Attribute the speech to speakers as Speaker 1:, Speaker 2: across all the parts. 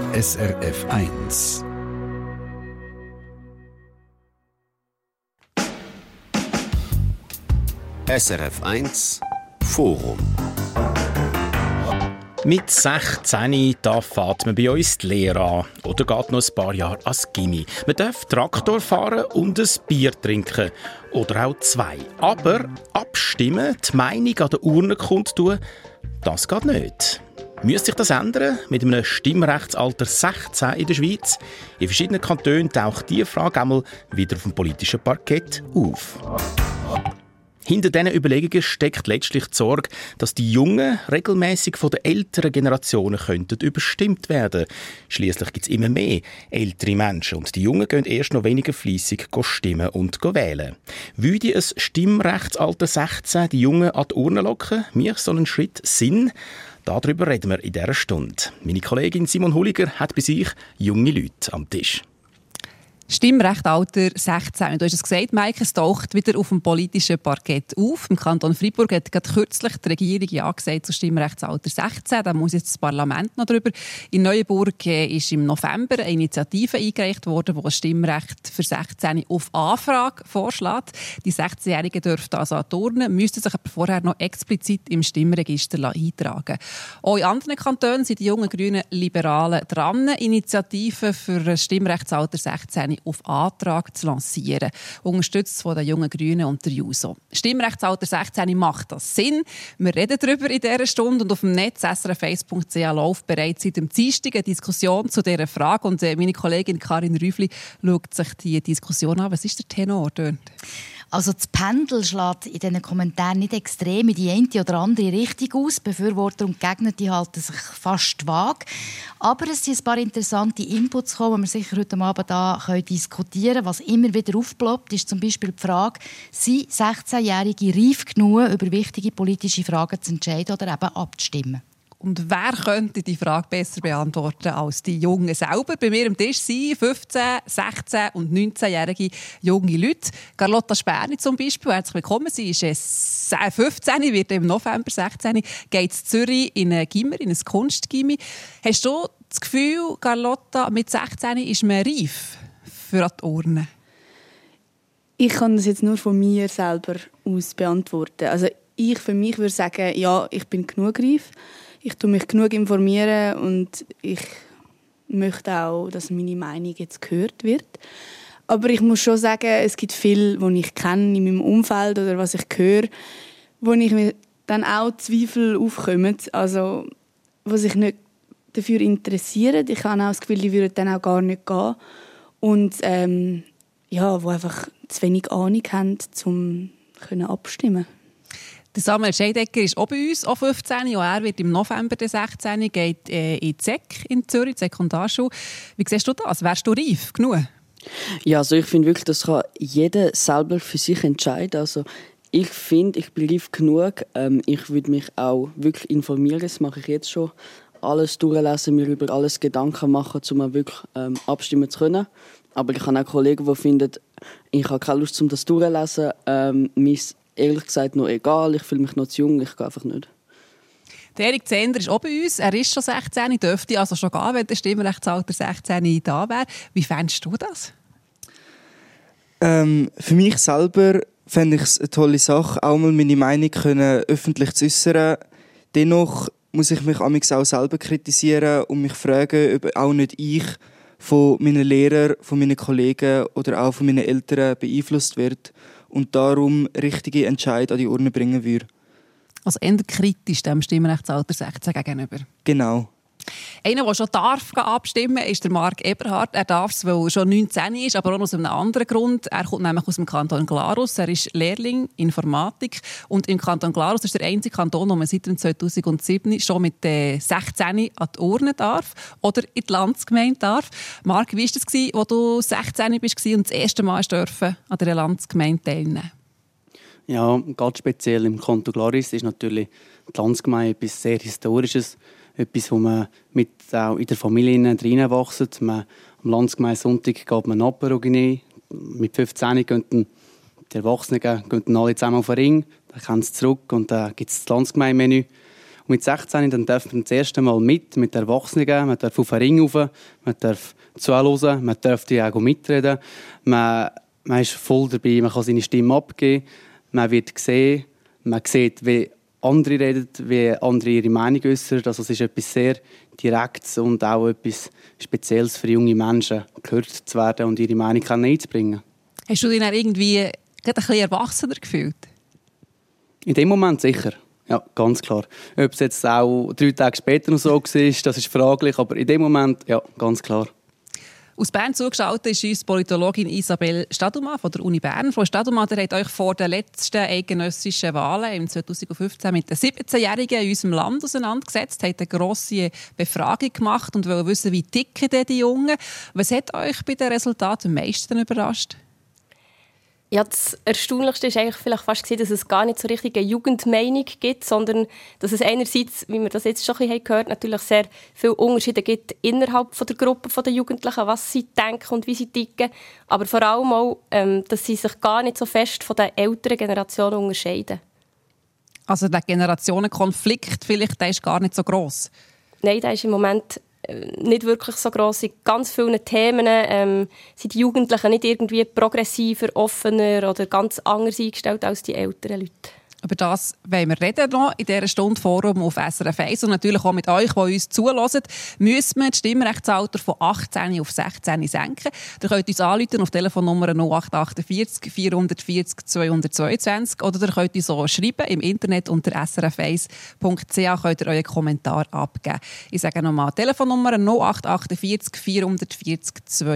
Speaker 1: SRF 1.
Speaker 2: SRF 1 Forum.
Speaker 3: Mit 16 da fährt man bei uns die Lehre an oder geht noch ein paar Jahre ans Gymi. Man darf Traktor fahren und ein Bier trinken. Oder auch 2. Aber abstimmen, die Meinung an der Urne kundtun, das geht nicht. Müsste sich das ändern mit einem Stimmrechtsalter 16 in der Schweiz? In verschiedenen Kantonen taucht diese Frage einmal wieder auf dem politischen Parkett auf. Hinter diesen Überlegungen steckt letztlich die Sorge, dass die Jungen regelmäßig von den älteren Generationen könnten überstimmt werden. Schliesslich gibt es immer mehr ältere Menschen und die Jungen gehen erst noch weniger fleissig stimmen und wählen. Würde ein Stimmrechtsalter 16 die Jungen an die Urne locken? Mir so einen Schritt Sinn? Darüber reden wir in dieser Stunde. Meine Kollegin Simon Hulliger hat bei sich junge Leute am Tisch.
Speaker 4: Stimmrechtsalter 16. Du hast es gesagt, Maike, es taucht wieder auf dem politischen Parkett auf. Im Kanton Freiburg hat gerade kürzlich die Regierung ja gesagt zu Stimmrechtsalter 16. Da muss jetzt das Parlament noch drüber. In Neuenburg ist im November eine Initiative eingereicht worden, die ein Stimmrecht für 16 auf Anfrage vorschlägt. Die 16-Jährigen dürfen also an die Urne, müssten sich aber vorher noch explizit im Stimmregister eintragen. Auch in anderen Kantonen sind die jungen grünen Liberalen dran, Initiativen für ein Stimmrechtsalter 16 auf Antrag zu lancieren, unterstützt von den jungen Grünen und der JUSO. Stimmrechtsalter 16 macht das Sinn. Wir reden darüber in dieser Stunde und auf dem Netz srf1.ch läuft bereits seit dem Dienstag eine Diskussion zu dieser Frage und meine Kollegin Karin Rüfli schaut sich die Diskussion an. Was ist der Tenor dort?
Speaker 5: Also das Pendel schlägt in diesen Kommentaren nicht extrem in die eine oder andere Richtung aus. Befürworter und Gegner die halten sich fast vage. Aber es sind ein paar interessante Inputs gekommen, die wir sicher heute Abend hier diskutieren können. Was immer wieder aufploppt, ist zum Beispiel die Frage, sind 16-Jährige reif genug, über wichtige politische Fragen zu entscheiden oder eben abzustimmen?
Speaker 4: Und wer könnte die Frage besser beantworten als die Jungen selber? Bei mir am Tisch sind 15-, 16- und 19-jährige junge Leute. Carlotta Sperni zum Beispiel, herzlich willkommen. Sie ist 15, wird im November 16, geht in Zürich in ein Gimmer, in ein Kunstgimmer. Hast du das Gefühl, Carlotta, mit 16 ist man reif für die Urne?
Speaker 6: Ich kann das jetzt nur von mir selber aus beantworten. Also ich für mich würde sagen, ja, ich bin genug reif. Ich tue mich genug informieren und ich möchte auch, dass meine Meinung jetzt gehört wird. Aber ich muss schon sagen, es gibt viel, was ich kenne in meinem Umfeld oder was ich höre, wo ich mir dann auch Zweifel aufkommen. Also, was sich nicht dafür interessieren. Ich habe auch das Gefühl, die würden dann auch gar nicht gehen. Und ja, wo einfach zu wenig Ahnung haben, um abstimmen.
Speaker 4: Der Samuel Scheidegger ist auch bei uns, auch 15. Auch er wird im November 16. geht in die SEK in Zürich, die Sekundarschule. Wie siehst du das? Wärst du reif genug?
Speaker 7: Ja, also ich finde wirklich, das kann jeder selber für sich entscheiden. Also ich finde, ich bin reif genug. Ich würde mich auch wirklich informieren. Das mache ich jetzt schon. Alles durchlesen, mir über alles Gedanken machen, um wirklich abstimmen zu können. Aber ich habe auch Kollegen, die finden, ich habe keine Lust, um das durchzulesen. Mir ist ehrlich gesagt noch egal, ich fühle mich noch zu jung, ich gehe einfach nicht.
Speaker 4: Der Erik Zehnder ist auch bei uns, er ist schon 16, dürfte also schon gehen, wenn der Stimmrechtsalter 16 da wäre. Wie fändest du das?
Speaker 8: Für mich selber fände ich es eine tolle Sache, auch mal meine Meinung öffentlich zu äußern. Dennoch muss ich mich auch selber kritisieren und mich fragen, ob auch nicht ich von meinen Lehrern, von meinen Kollegen oder auch von meinen Eltern beeinflusst wird und darum richtige Entscheidungen an die Urne bringen würde.
Speaker 4: Also eher kritisch dem Stimmrechtsalter 16 gegenüber?
Speaker 8: Genau.
Speaker 4: Einer, der schon abstimmen darf, ist der Marc Eberhard. Er darf es, weil er schon 19 ist, aber auch aus einem anderen Grund. Er kommt nämlich aus dem Kanton Glarus. Er ist Lehrling Informatik. Und im Kanton Glarus ist der einzige Kanton, wo man seit 2007 schon mit 16 an die Urne darf oder in die Landsgemeinde darf. Marc, wie war das, als du 16 warst und das erste Mal an dieser Landsgemeinde teilnehmen?
Speaker 9: Ja, ganz speziell im Kanton Glarus ist natürlich die Landsgemeinde etwas sehr Historisches. Etwas, wo man auch in der Familie reinwachsen. Am Landsgemeindesonntag geht man Apero genießen. Mit 15 gehen die Erwachsenen alle zusammen auf den Ring. Dann kommen sie zurück und dann gibt es das Landsgemeindemenü. Und mit 16 dann darf man das erste Mal mit den Erwachsenen gehen, man darf auf einen Ring rauf, man darf zuhören, man darf die auch mitreden. Man ist voll dabei, man kann seine Stimme abgeben, man wird gesehen, man sieht, wie andere reden, wie andere ihre Meinung äußern. Also es ist etwas sehr Direktes und auch etwas Spezielles für junge Menschen, gehört zu werden und ihre Meinung einzubringen.
Speaker 4: Hast du dich dann irgendwie ein bisschen erwachsener gefühlt?
Speaker 9: In dem Moment sicher. Ja, ganz klar. Ob es jetzt auch 3 Tage später noch so war, das ist fraglich, aber in dem Moment, ja, ganz klar.
Speaker 4: Aus Bern zugeschaltet ist uns Politologin Isabel Stadelmann von der Uni Bern. Frau Stadelmann, ihr habt euch vor den letzten eidgenössischen Wahlen im 2015 mit den 17-Jährigen in unserem Land auseinandergesetzt, habt eine grosse Befragung gemacht und wollt wissen, wie ticken denn die Jungen. Was hat euch bei den Resultaten am meisten überrascht?
Speaker 10: Ja, das Erstaunlichste ist eigentlich vielleicht fast gesehen, dass es gar nicht so richtig eine Jugendmeinung gibt, sondern dass es einerseits, wie wir das jetzt schon ein bisschen gehört haben, natürlich sehr viele Unterschiede gibt innerhalb von der Gruppe der Jugendlichen, was sie denken und wie sie ticken, aber vor allem auch, dass sie sich gar nicht so fest von den älteren Generationen unterscheiden. Also der Generationenkonflikt vielleicht, der ist gar nicht so gross? Nein, der ist im Moment nicht wirklich so gross. In ganz vielen Themen sind die Jugendlichen nicht irgendwie progressiver, offener oder ganz anders eingestellt als die älteren Leute. Über das wollen wir reden noch in dieser Stunde Forum auf SRF 1 und natürlich auch mit euch, die uns zuhören. Müssen wir das Stimmrechtsalter von 18 auf 16 senken? Ihr könnt uns anrufen auf Telefonnummer 0848 440 222 oder ihr könnt uns auch schreiben im Internet unter srf1.ch könnt ihr euren Kommentar abgeben. Ich sage nochmal, Telefonnummer 0848 440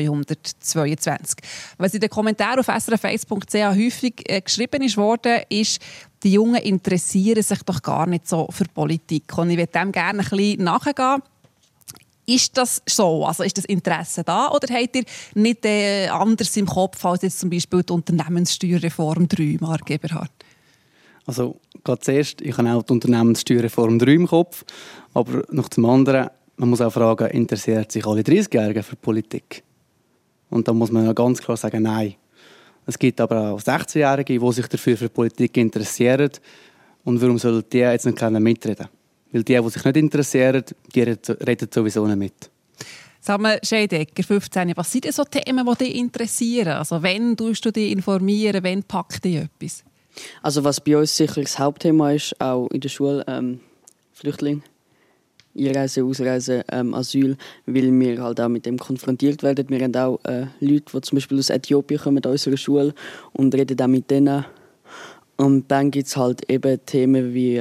Speaker 10: 222. Was in den Kommentaren auf srf1.ch häufig geschrieben ist worden, ist, die Jungen interessieren sich doch gar nicht so für Politik. Und ich würde dem gerne ein bisschen nachgehen. Ist das so? Also ist das Interesse da? Oder habt ihr nicht anders im Kopf als jetzt zum Beispiel die Unternehmenssteuerreform 3, Marc Eberhard?
Speaker 9: Also, gerade zuerst, ich habe auch die Unternehmenssteuerreform 3 im Kopf. Aber noch zum anderen, man muss auch fragen, interessiert sich alle 30-Jährigen für Politik? Und da muss man ja ganz klar sagen, nein. Es gibt aber auch 16-Jährige, die sich dafür für Politik interessieren. Und warum sollen die jetzt nicht mitreden? Weil die sich nicht interessieren, die reden sowieso nicht mit.
Speaker 4: Sag mal, Scheidegger, 15, was sind denn so Themen, die dich interessieren? Also, wann tust du dich informieren, wann packt dich etwas?
Speaker 7: Also was bei uns sicher das Hauptthema ist, auch in der Schule, Flüchtlinge. Einreise, Ausreise, Asyl, weil wir halt auch mit dem konfrontiert werden. Wir haben auch Leute, die zum Beispiel aus Äthiopien kommen, an unserer Schule und reden auch mit denen. Und dann gibt es halt eben Themen wie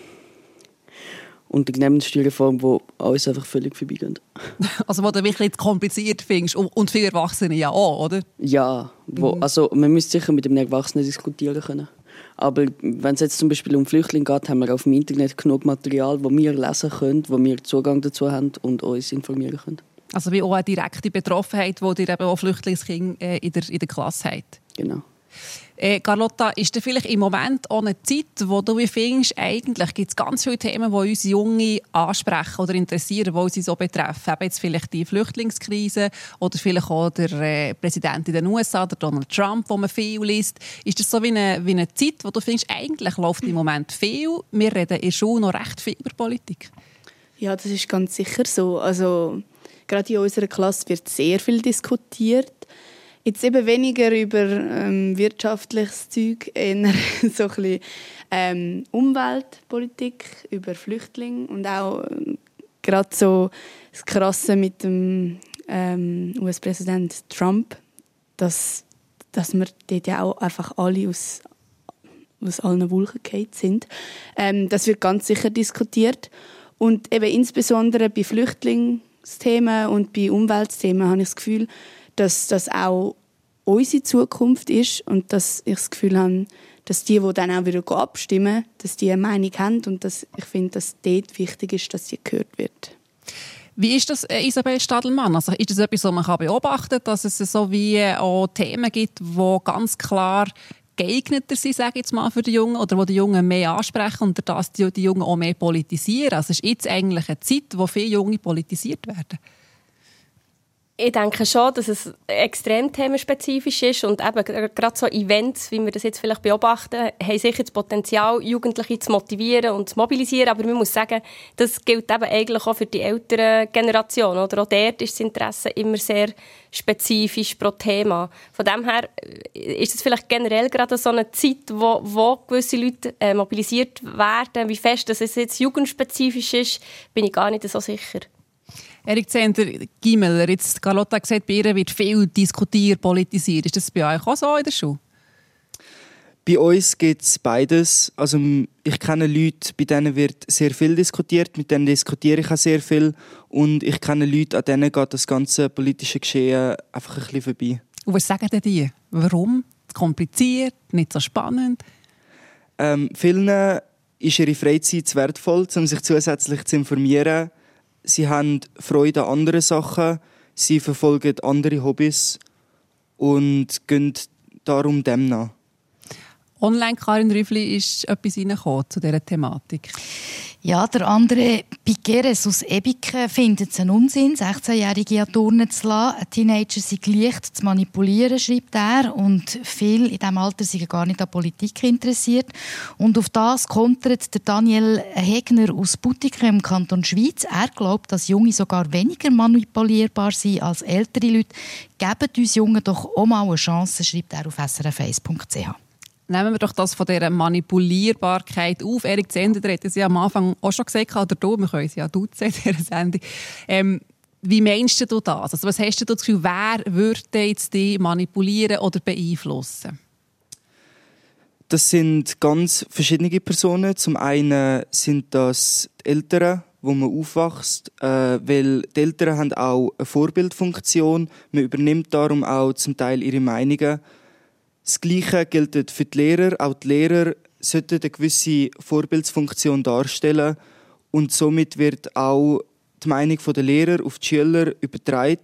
Speaker 7: Unternehmenssteuerreform, die uns einfach völlig vorbeigehen. Also
Speaker 4: wo du wirklich kompliziert findest und viele Erwachsene ja auch, oder?
Speaker 7: Ja, also man müsste sicher mit einem Erwachsenen diskutieren können. Aber wenn es jetzt zum Beispiel um Flüchtlinge geht, haben wir auf dem Internet genug Material, das wir lesen können, wo wir Zugang dazu haben und uns informieren können.
Speaker 4: Also wie auch eine direkte Betroffenheit, die ihr eben auch Flüchtlingskinder in der Klasse habt.
Speaker 7: Genau.
Speaker 4: Carlotta, ist da vielleicht im Moment auch eine Zeit, wo du findest, eigentlich gibt es ganz viele Themen, die uns Junge ansprechen oder interessieren, die sie so betreffen. Eben jetzt vielleicht die Flüchtlingskrise oder vielleicht auch der Präsident in den USA, der Donald Trump, wo man viel liest. Ist das so wie eine Zeit, wo du findest, eigentlich läuft im Moment viel? Wir reden in der Schule noch recht viel über Politik.
Speaker 6: Ja, das ist ganz sicher so. Also, gerade in unserer Klasse wird sehr viel diskutiert. Jetzt eben weniger über wirtschaftliches Zeug, eher so ein bisschen Umweltpolitik, über Flüchtlinge und auch gerade so das Krasse mit dem US-Präsident Trump, dass wir dort ja auch einfach alle aus allen Wolken gefallen sind. Das wird ganz sicher diskutiert. Und eben insbesondere bei Flüchtlingsthemen und bei Umweltthemen habe ich das Gefühl, dass das auch unsere Zukunft ist und dass ich das Gefühl habe, dass die dann auch wieder abstimmen, dass die eine Meinung haben und dass ich finde, dass dort wichtig ist, dass sie gehört wird.
Speaker 4: Wie ist das, Isabel Stadelmann? Also ist das etwas, was man beobachten kann, dass es so wie auch Themen gibt, die ganz klar geeigneter sind, sage ich jetzt mal, für die Jungen oder wo die Jungen mehr ansprechen und dass die Jungen auch mehr politisieren? Also ist jetzt eigentlich eine Zeit, wo viele Junge politisiert werden?
Speaker 10: Ich denke schon, dass es extrem themenspezifisch ist und eben gerade so Events, wie wir das jetzt vielleicht beobachten, haben sicher das Potenzial, Jugendliche zu motivieren und zu mobilisieren, aber man muss sagen, das gilt eben eigentlich auch für die ältere Generation, oder? Auch dort ist das Interesse immer sehr spezifisch pro Thema. Von dem her ist es vielleicht generell gerade so eine Zeit, wo gewisse Leute mobilisiert werden. Wie fest dass es jetzt jugendspezifisch ist, bin ich gar nicht so sicher.
Speaker 4: Erik Zehnder, Gimmeler, jetzt Carlotta hat gesagt, bei ihr wird viel diskutiert, politisiert. Ist das bei euch auch so in der Schule?
Speaker 8: Bei uns gibt es beides. Also, ich kenne Leute, bei denen wird sehr viel diskutiert, mit denen diskutiere ich auch sehr viel. Und ich kenne Leute, an denen geht das ganze politische Geschehen einfach ein bisschen vorbei.
Speaker 4: Und was sagen denn die? Warum? Kompliziert? Nicht so spannend?
Speaker 8: Vielen ist ihre Freizeit wertvoll, um sich zusätzlich zu informieren. Sie haben Freude an anderen Sachen, sie verfolgen andere Hobbys und gehen darum dem nach.
Speaker 4: Online, Karin Rüffli, ist etwas reingekommen zu dieser Thematik.
Speaker 5: Ja, der andere Piqueres aus Ebiken findet es einen Unsinn, 16-Jährige an Turnen zu lassen. Teenager sind leicht zu manipulieren, schreibt er. Und viele in diesem Alter sind gar nicht an Politik interessiert. Und auf das kontert der Daniel Hegner aus Butiken im Kanton Schwyz. Er glaubt, dass Junge sogar weniger manipulierbar sind als ältere Leute. Gebt uns Jungen doch auch mal eine Chance, schreibt er auf srf1.ch.
Speaker 4: Nehmen wir doch das von dieser Manipulierbarkeit auf. Erik Zehnder hat es ja am Anfang auch schon gesagt, oder du, wir können es ja duzen in dieser Sendung. Wie meinst du das? Also was hast du das Gefühl, wer würde jetzt dich manipulieren oder beeinflussen?
Speaker 8: Das sind ganz verschiedene Personen. Zum einen sind das die Eltern, wo man aufwächst, weil die Eltern haben auch eine Vorbildfunktion. Man übernimmt darum auch zum Teil ihre Meinungen. Das Gleiche gilt für die Lehrer. Auch die Lehrer sollten eine gewisse Vorbildsfunktion darstellen. Und somit wird auch die Meinung der Lehrer auf die Schüler übertragen.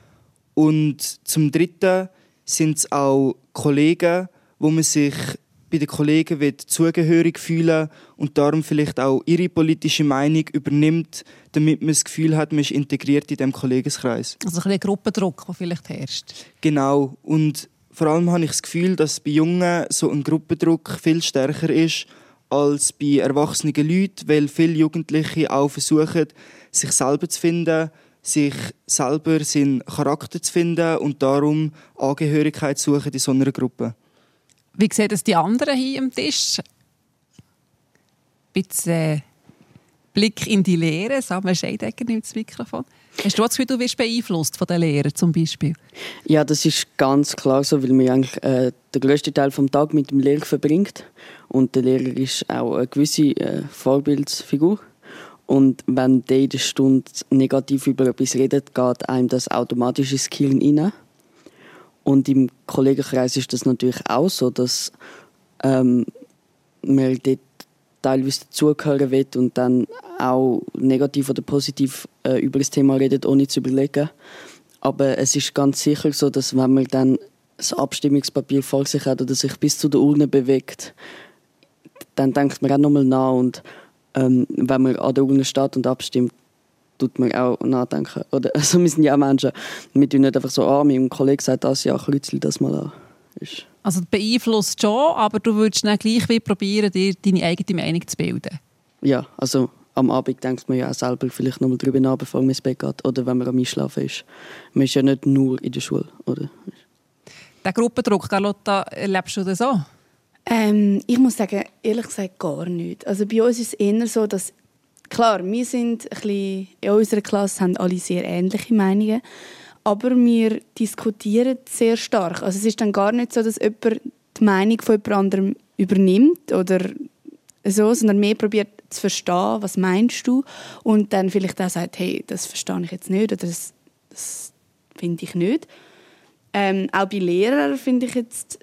Speaker 8: Und zum Dritten sind es auch Kollegen, wo man sich bei den Kollegen zugehörig fühlen und darum vielleicht auch ihre politische Meinung übernimmt, damit man das Gefühl hat, man ist integriert in diesem Kollegenkreis.
Speaker 4: Also ein bisschen Gruppendruck, der vielleicht herrscht.
Speaker 8: Genau. Und vor allem habe ich das Gefühl, dass bei Jungen so ein Gruppendruck viel stärker ist als bei erwachsenen Leuten, weil viele Jugendliche auch versuchen, sich selber zu finden, sich selber seinen Charakter zu finden und darum Angehörigkeit suchen in so einer Gruppe.
Speaker 4: Wie sehen das die anderen hier am Tisch? Ein bisschen Blick in die Lehre. Samuel Scheidegger nimmt das Mikrofon. Hast du das Gefühl, du wirst beeinflusst von den Lehrern zum Beispiel?
Speaker 7: Ja, das ist ganz klar so, weil man eigentlich den grössten Teil des Tages mit dem Lehrer verbringt. Und der Lehrer ist auch eine gewisse Vorbildsfigur. Und wenn der in der Stunde negativ über etwas redet, geht einem das automatisch ins Gehirn rein. Und im Kollegenkreis ist das natürlich auch so, dass man dort teilweise dazugehören will und dann auch negativ oder positiv über das Thema redet, ohne zu überlegen. Aber es ist ganz sicher so, dass wenn man dann das Abstimmungspapier vor sich hat oder sich bis zu der Urne bewegt, dann denkt man auch nochmal nach. Und wenn man an der Urne steht und abstimmt, tut man auch nachdenken. Oder, also wir sind ja auch Menschen. Wir tun nicht einfach so, mein Kollege sagt das, ja, kreuzel das mal an.
Speaker 4: Also beeinflusst schon, aber du würdest dann gleich wie probieren, dir deine eigene Meinung zu bilden?
Speaker 7: Ja, also am Abend denkt man ja auch selber vielleicht noch mal drüber nach, bevor man ins Bett geht oder wenn man am Einschlafen ist. Man ist ja nicht nur in der Schule, oder?
Speaker 4: Den Gruppendruck, Carlotta, erlebst du das so?
Speaker 6: Ich muss sagen, ehrlich gesagt gar nicht. Also bei uns ist es eher so, dass, klar, wir sind ein bisschen, in unserer Klasse haben alle sehr ähnliche Meinungen, aber wir diskutieren sehr stark. Also es ist dann gar nicht so, dass jemand die Meinung von jemand anderem übernimmt oder so, sondern mehr probiert zu verstehen, was meinst du, und dann vielleicht auch sagt, hey, das verstehe ich jetzt nicht oder das finde ich nicht. Auch bei Lehrern finde ich jetzt,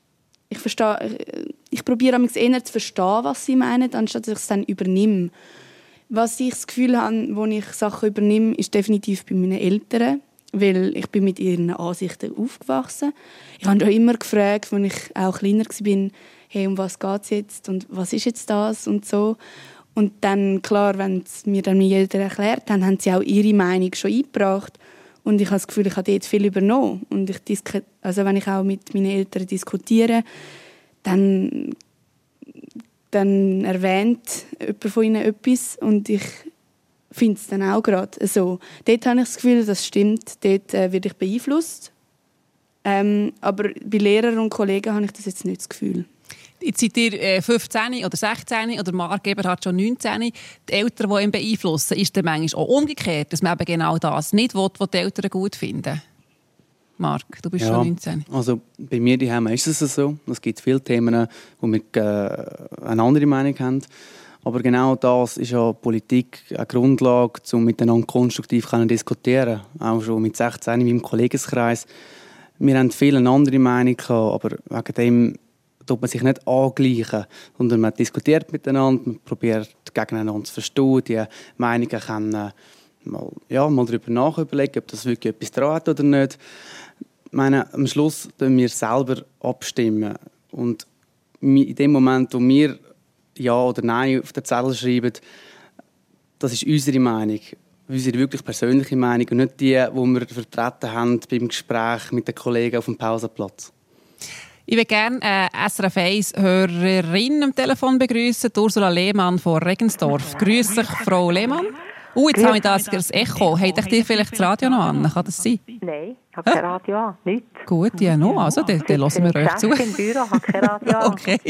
Speaker 6: ich probiere eher zu verstehen, was sie meinen, anstatt dass ich es dann übernehme. Was ich das Gefühl habe, wo ich Sachen übernehme, ist definitiv bei meinen Eltern, weil ich bin mit ihren Ansichten aufgewachsen. Ich habe auch immer gefragt, als ich auch kleiner war, hey, um was geht es jetzt und was ist jetzt das und so. Und dann, klar, wenn es mir dann jeder erklärt haben, haben sie auch ihre Meinung schon eingebracht. Und ich habe das Gefühl, ich habe dort viel übernommen. Und wenn ich auch mit meinen Eltern diskutiere, dann erwähnt jemand von ihnen etwas und ich finde es dann auch gerade so. Dort habe ich das Gefühl, das stimmt, dort werde ich beeinflusst. Aber bei Lehrern und Kollegen habe ich das jetzt nicht das Gefühl.
Speaker 4: Jetzt seid ihr 15 oder 16 oder Marc Eberhardt schon 19. Die Eltern, die ihn beeinflussen, ist dann manchmal auch umgekehrt, dass man eben genau das nicht will, was die Eltern gut finden. Marc, du bist schon 19.
Speaker 9: Also bei mir daheim ist es so. Es gibt viele Themen, wo wir eine andere Meinung haben. Aber genau das ist ja Politik eine Grundlage, um miteinander konstruktiv zu diskutieren. Auch schon mit 16 in meinem Kollegenkreis. Wir haben viele andere Meinung gehabt, aber wegen dem tut man sich nicht angleichen, sondern man diskutiert miteinander, man probiert gegeneinander zu verstehen, die Meinungen können mal darüber nachüberlegen, ob das wirklich etwas dran hat oder nicht. Ich meine, am Schluss stimmen wir selber abstimmen. Und in dem Moment, wo wir Ja oder Nein auf den Zettel schreiben, das ist unsere Meinung, unsere wirklich persönliche Meinung und nicht die wir vertreten haben beim Gespräch mit den Kollegen auf dem Pausenplatz.
Speaker 4: Ich würde gerne SRF 1-Hörerin am Telefon begrüßen, Ursula Lehmann von Regensdorf. Grüß dich, Frau Lehmann. Jetzt habe ich das Echo. Habt ihr vielleicht das Radio noch an? Kann das sein?
Speaker 11: Nein, ich habe kein Radio an. Nichts.
Speaker 4: Gut, ja, noch. Also, dann hören wir euch zu.
Speaker 11: Ich bin im Büro, habe kein Radio an.
Speaker 4: Okay.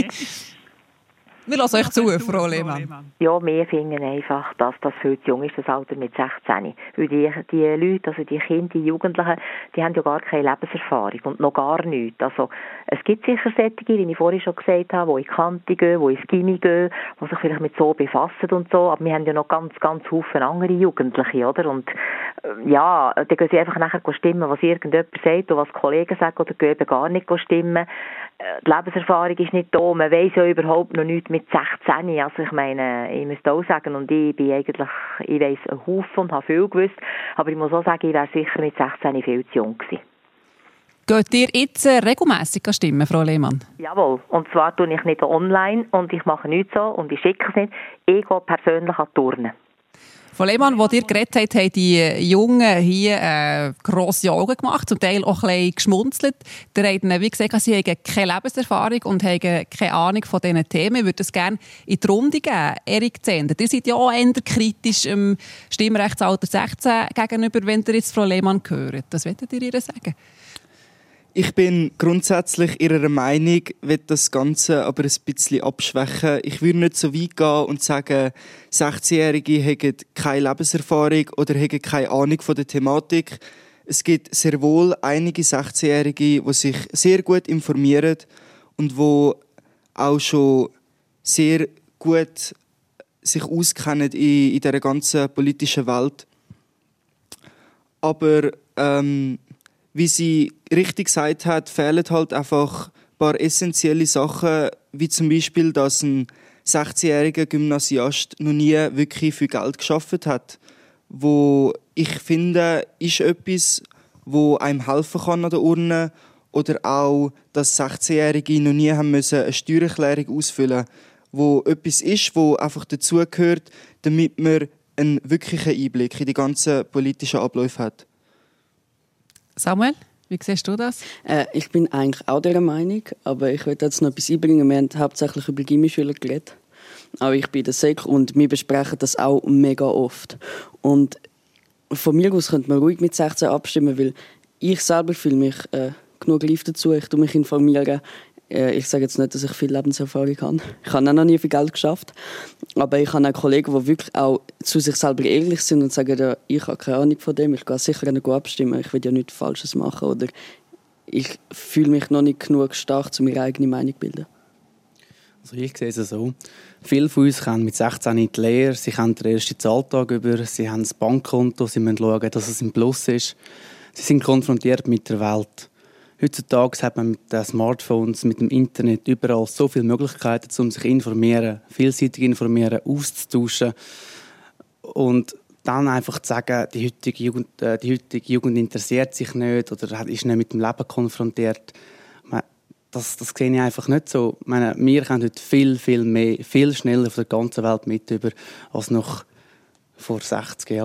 Speaker 4: Wir hören euch zu, Frau Lehmann.
Speaker 11: Ja, wir finden einfach, dass das viel zu jung ist, das Alter mit 16. Weil die Leute, also die Kinder, die Jugendlichen, die haben ja gar keine Lebenserfahrung und noch gar nichts. Also, es gibt sicher solche, wie ich vorhin schon gesagt habe, die in die Kante gehen, die ins Gymi gehen, die sich vielleicht mit so befassen und so. Aber wir haben ja noch ganz, ganz viele andere Jugendliche, oder? Und ja, dann gehen sie einfach nachher stimmen, was irgendjemand sagt oder was Kollegen sagen, oder gehen eben gar nicht stimmen. Die Lebenserfahrung ist nicht da, man weiss ja überhaupt noch nichts mit 16. Also ich meine, ich muss auch sagen, und ich weiss einen Haufen und habe viel gewusst, aber ich muss auch sagen, ich wäre sicher mit 16 viel zu jung gewesen.
Speaker 4: Geht ihr jetzt regelmässig stimmen, Frau Lehmann?
Speaker 11: Jawohl, und zwar tue ich nicht online und ich mache nichts so und ich schicke es nicht, ich gehe persönlich an die Turnen.
Speaker 4: Frau Lehmann, als ihr geredet habt, haben die Jungen hier grosse Augen gemacht, zum Teil auch ein bisschen geschmunzelt. Die haben wie gesagt, sie haben keine Lebenserfahrung und haben keine Ahnung von diesen Themen. Ich würde das gerne in die Runde geben. Erik Zehnder, ihr seid ja auch eher kritisch im Stimmrechtsalter 16 gegenüber, wenn ihr jetzt Frau Lehmann hört. Was wollt ihr ihr sagen?
Speaker 8: Ich bin grundsätzlich ihrer Meinung, will das Ganze aber ein bisschen abschwächen. Ich würde nicht so weit gehen und sagen, 16-Jährige haben keine Lebenserfahrung oder haben keine Ahnung von der Thematik. Es gibt sehr wohl einige 16-Jährige, die sich sehr gut informieren und die auch schon sehr gut sich auskennen in dieser ganzen politischen Welt. Aber wie sie richtig gesagt hat, fehlen halt einfach ein paar essentielle Sachen, wie zum Beispiel, dass ein 16-jähriger Gymnasiast noch nie wirklich viel Geld geschafft hat. Wo ich finde, ist etwas, wo einem helfen kann an der Urne. Oder auch, dass 16-Jährige noch nie haben müssen eine Steuererklärung ausfüllen mussten. Wo etwas ist, wo einfach dazugehört, damit man einen wirklichen Einblick in die ganzen politischen Abläufe hat.
Speaker 4: Samuel, wie siehst du das?
Speaker 7: Ich bin eigentlich auch dieser Meinung, aber ich möchte jetzt noch etwas einbringen. Wir haben hauptsächlich über Gymnasieschüler geredet. Aber ich bin in der Sek und wir besprechen das auch mega oft. Und von mir aus könnte man ruhig mit 16 abstimmen, weil ich selber fühle mich genug live dazu. Ich tue mich informieren. Ich sage jetzt nicht, dass ich viel Lebenserfahrung habe. Ich habe auch noch nie viel Geld geschafft. Aber ich habe auch Kollegen, die wirklich auch zu sich selber ehrlich sind und sagen, ja, ich habe keine Ahnung von dem, ich gehe sicher nicht abstimmen, ich will ja nichts Falsches machen. Oder ich fühle mich noch nicht genug stark, um meine eigene Meinung zu bilden.
Speaker 9: Also ich sehe es so. Viele von uns kommen mit 16 in die Lehre, sie haben den ersten Zahltag über, sie haben das Bankkonto, sie müssen schauen, dass es im Plus ist. Sie sind konfrontiert mit der Welt. Heutzutage hat man mit den Smartphones, mit dem Internet überall so viele Möglichkeiten, um sich zu informieren, vielseitig informieren, auszutauschen. Und dann einfach zu sagen, die heutige Jugend interessiert sich nicht oder ist nicht mit dem Leben konfrontiert. Das sehe ich einfach nicht so. Ich meine, wir können heute viel mehr, viel schneller auf der ganzen Welt mit über als noch vor 60 Jahren.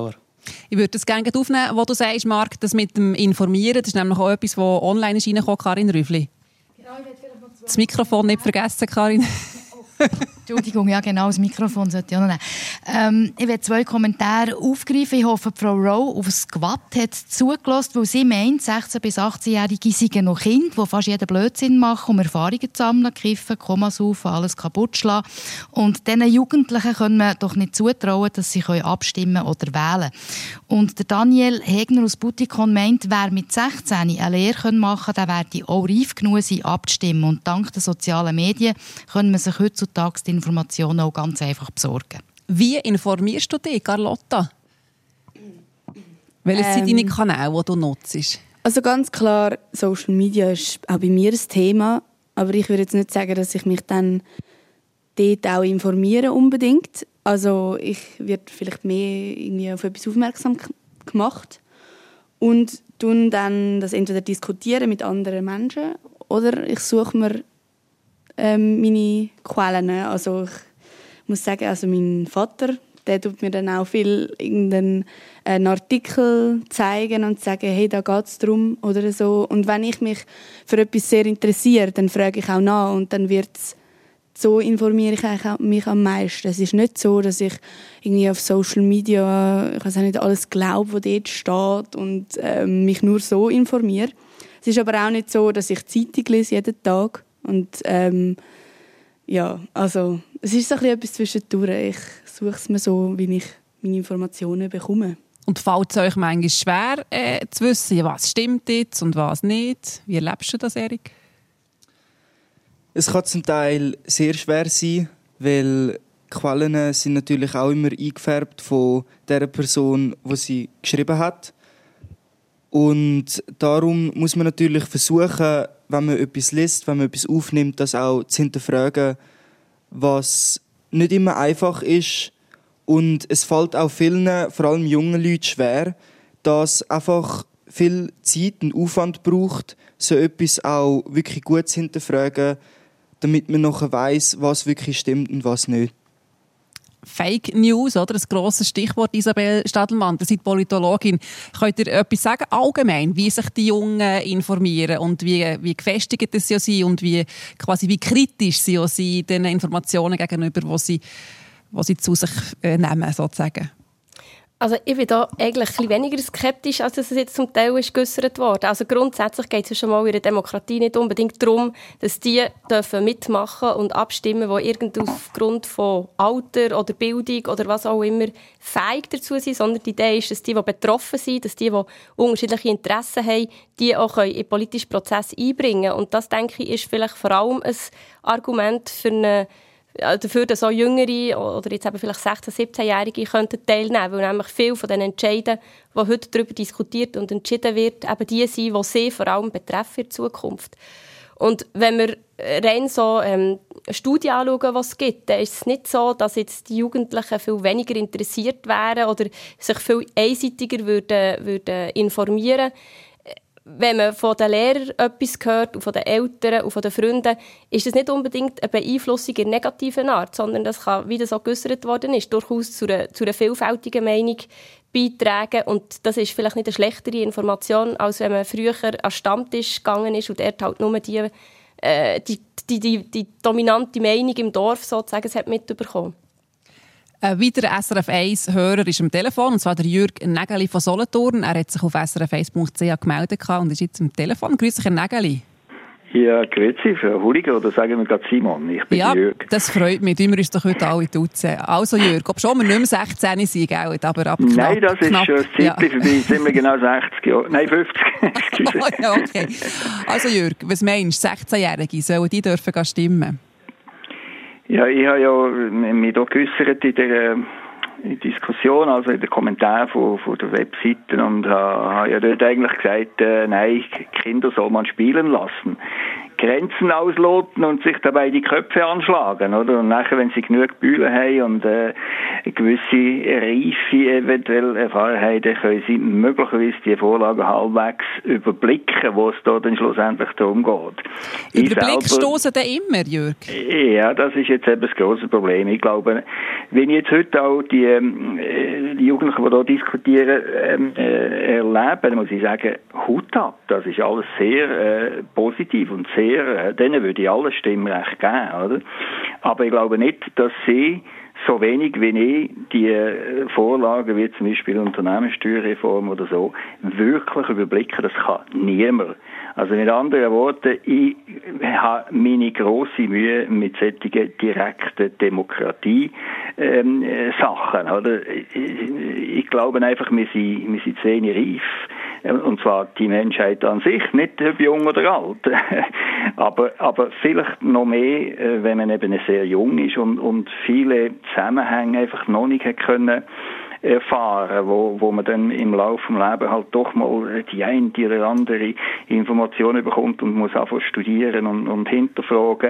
Speaker 4: Ich würde das gerne aufnehmen, was du sagst, Marc, das mit dem Informieren, das ist nämlich auch etwas, was online ist reingekommen, Karin Rüffli. Genau, ich werde vielleicht noch das Mikrofon nicht vergessen, Karin.
Speaker 5: Entschuldigung, ja genau, das Mikrofon sollte ich auch noch nehmen. Ich werde 2 Kommentare aufgreifen. Ich hoffe, Frau Rowe auf das Squad hat zugelassen, weil sie meint, 16- bis 18-Jährige seien noch Kinder, die fast jeden Blödsinn machen, um Erfahrungen zu sammeln, kiffen, saufen, alles kaputt schlagen. Und diesen Jugendlichen können wir doch nicht zutrauen, dass sie abstimmen oder wählen können. Und der Daniel Hegner aus Butikon meint, wer mit 16 eine Lehre machen kann, der werde auch reif genug sein, abzustimmen. Und dank der sozialen Medien können wir sich heutzutage die Informationen auch ganz einfach besorgen.
Speaker 4: Wie informierst du dich, Carlotta? Welches sind deine Kanäle, die du nutzt?
Speaker 6: Also ganz klar, Social Media ist auch bei mir ein Thema. Aber ich würde jetzt nicht sagen, dass ich mich dann dort auch informiere unbedingt. Also ich werde vielleicht mehr irgendwie auf etwas aufmerksam gemacht und dann das entweder diskutieren mit anderen Menschen oder ich suche mir meine Quellen. Also ich muss sagen, also mein Vater, der tut mir dann auch viel irgendeinen Artikel zeigen und sagen, hey, da geht es darum oder so. Und wenn ich mich für etwas sehr interessiere, dann frage ich auch nach und dann wird's, so informiere ich eigentlich mich am meisten. Es ist nicht so, dass ich irgendwie auf Social Media, ich weiß auch nicht, alles glaube, was dort steht und mich nur so informiere. Es ist aber auch nicht so, dass ich Zeitung lese jeden Tag. Und ja, also es ist so etwas zwischendurch. Ich suche es mir so, wie ich meine Informationen bekomme.
Speaker 4: Und fällt es euch manchmal schwer, zu wissen, was stimmt jetzt und was nicht? Wie erlebst du das, Erik?
Speaker 8: Es kann zum Teil sehr schwer sein, weil die Quellen sind natürlich auch immer eingefärbt von der Person, die sie geschrieben hat. Und darum muss man natürlich versuchen, wenn man etwas liest, wenn man etwas aufnimmt, das auch zu hinterfragen, was nicht immer einfach ist. Und es fällt auch vielen, vor allem jungen Leuten, schwer, dass einfach viel Zeit und Aufwand braucht, so etwas auch wirklich gut zu hinterfragen, damit man nachher weiss, was wirklich stimmt und was nicht.
Speaker 4: Fake News, oder? Das grosse Stichwort, Isabel Stadelmann, ihr seid Politologin. Könnt ihr etwas sagen, allgemein, wie sich die Jungen informieren und wie gefestigt sie sind und wie kritisch sie auch sind den Informationen gegenüber, die sie zu sich nehmen, sozusagen?
Speaker 10: Also ich bin da eigentlich ein bisschen weniger skeptisch, als es jetzt zum Teil ist geäussert worden. Also grundsätzlich geht es ja schon mal in der Demokratie nicht unbedingt darum, dass die dürfen mitmachen und abstimmen, die irgend aufgrund von Alter oder Bildung oder was auch immer fähig dazu sind, sondern die Idee ist, dass die betroffen sind, dass die unterschiedliche Interessen haben, die auch in den politischen Prozess einbringen können. Und das, denke ich, ist vielleicht vor allem ein Argument für dafür, dass auch Jüngere oder jetzt eben vielleicht 16-, 17-Jährige könnten teilnehmen, weil nämlich viele von den Entscheiden, die heute darüber diskutiert und entschieden wird, eben die sind, die sie vor allem betreffen in Zukunft. Und wenn wir rein so Studien anschauen, was es gibt, dann ist es nicht so, dass jetzt die Jugendlichen viel weniger interessiert wären oder sich viel einseitiger würden informieren. Wenn man von den Lehrern etwas hört, und von den Eltern und von den Freunden, ist das nicht unbedingt eine Beeinflussung in negativer Art, sondern das kann, wie das auch geäussert worden ist, durchaus zu einer vielfältigen Meinung beitragen. Und das ist vielleicht nicht eine schlechtere Information, als wenn man früher an den Stammtisch gegangen ist und dort halt nur die dominante Meinung im Dorf sozusagen hat mitbekommen.
Speaker 4: Ein weiterer SRF 1-Hörer ist am Telefon, und zwar der Jürg Nägeli von Solothurn. Er hat sich auf srf1.ch gemeldet und ist jetzt am Telefon. Grüß dich, Herr Nägeli.
Speaker 12: Ja, grüezi, Frau Huliger, oder sagen wir gerade Simon. Ich bin Jürg.
Speaker 4: Ja, das freut mich. Wir uns doch heute alle duzen. Also Jürg, ob schon wir nicht mehr 16 sind, gell? Aber ab knapp.
Speaker 12: Nein, das ist schon ein Zeitchen vorbei. Sind wir genau 60 Jahre. Nein, 50.
Speaker 4: Ja, okay. Also Jürg, was meinst du, 16-Jährige, sollen die dürfen stimmen?
Speaker 12: Ja, ich habe ja mich da geäussert in der Diskussion, also in den Kommentaren von der Webseiten, und habe ja dort eigentlich gesagt, nein, Kinder soll man spielen lassen. Grenzen ausloten und sich dabei die Köpfe anschlagen, oder? Und nachher, wenn sie genug Bühlen haben und eine gewisse Reife eventuell erfahren haben, dann können sie möglicherweise die Vorlagen halbwegs überblicken, wo es da dann schlussendlich darum geht.
Speaker 4: Überblickst du sie denn immer, Jürg?
Speaker 12: Ja, das ist jetzt eben das grosse Problem. Ich glaube, wenn ich jetzt heute auch die Jugendlichen, die hier diskutieren, erleben, dann muss ich sagen, Hut ab. Das ist alles sehr positiv und sehr, denen würde ich alles Stimmrecht geben, oder? Aber ich glaube nicht, dass sie so wenig wie ich die Vorlagen wie zum Beispiel Unternehmenssteuerreform oder so wirklich überblicken. Das kann niemand. Also mit anderen Worten, ich habe meine grosse Mühe mit solchen direkten Demokratie-Sachen. Oder? Ich glaube einfach, wir sind zu wenig reif. Und zwar die Menschheit an sich, nicht ob jung oder alt. aber vielleicht noch mehr, wenn man eben sehr jung ist und viele Zusammenhänge einfach noch nicht können erfahren, wo man dann im Laufe des Lebens halt doch mal die eine oder andere Information bekommt und muss einfach studieren und hinterfragen.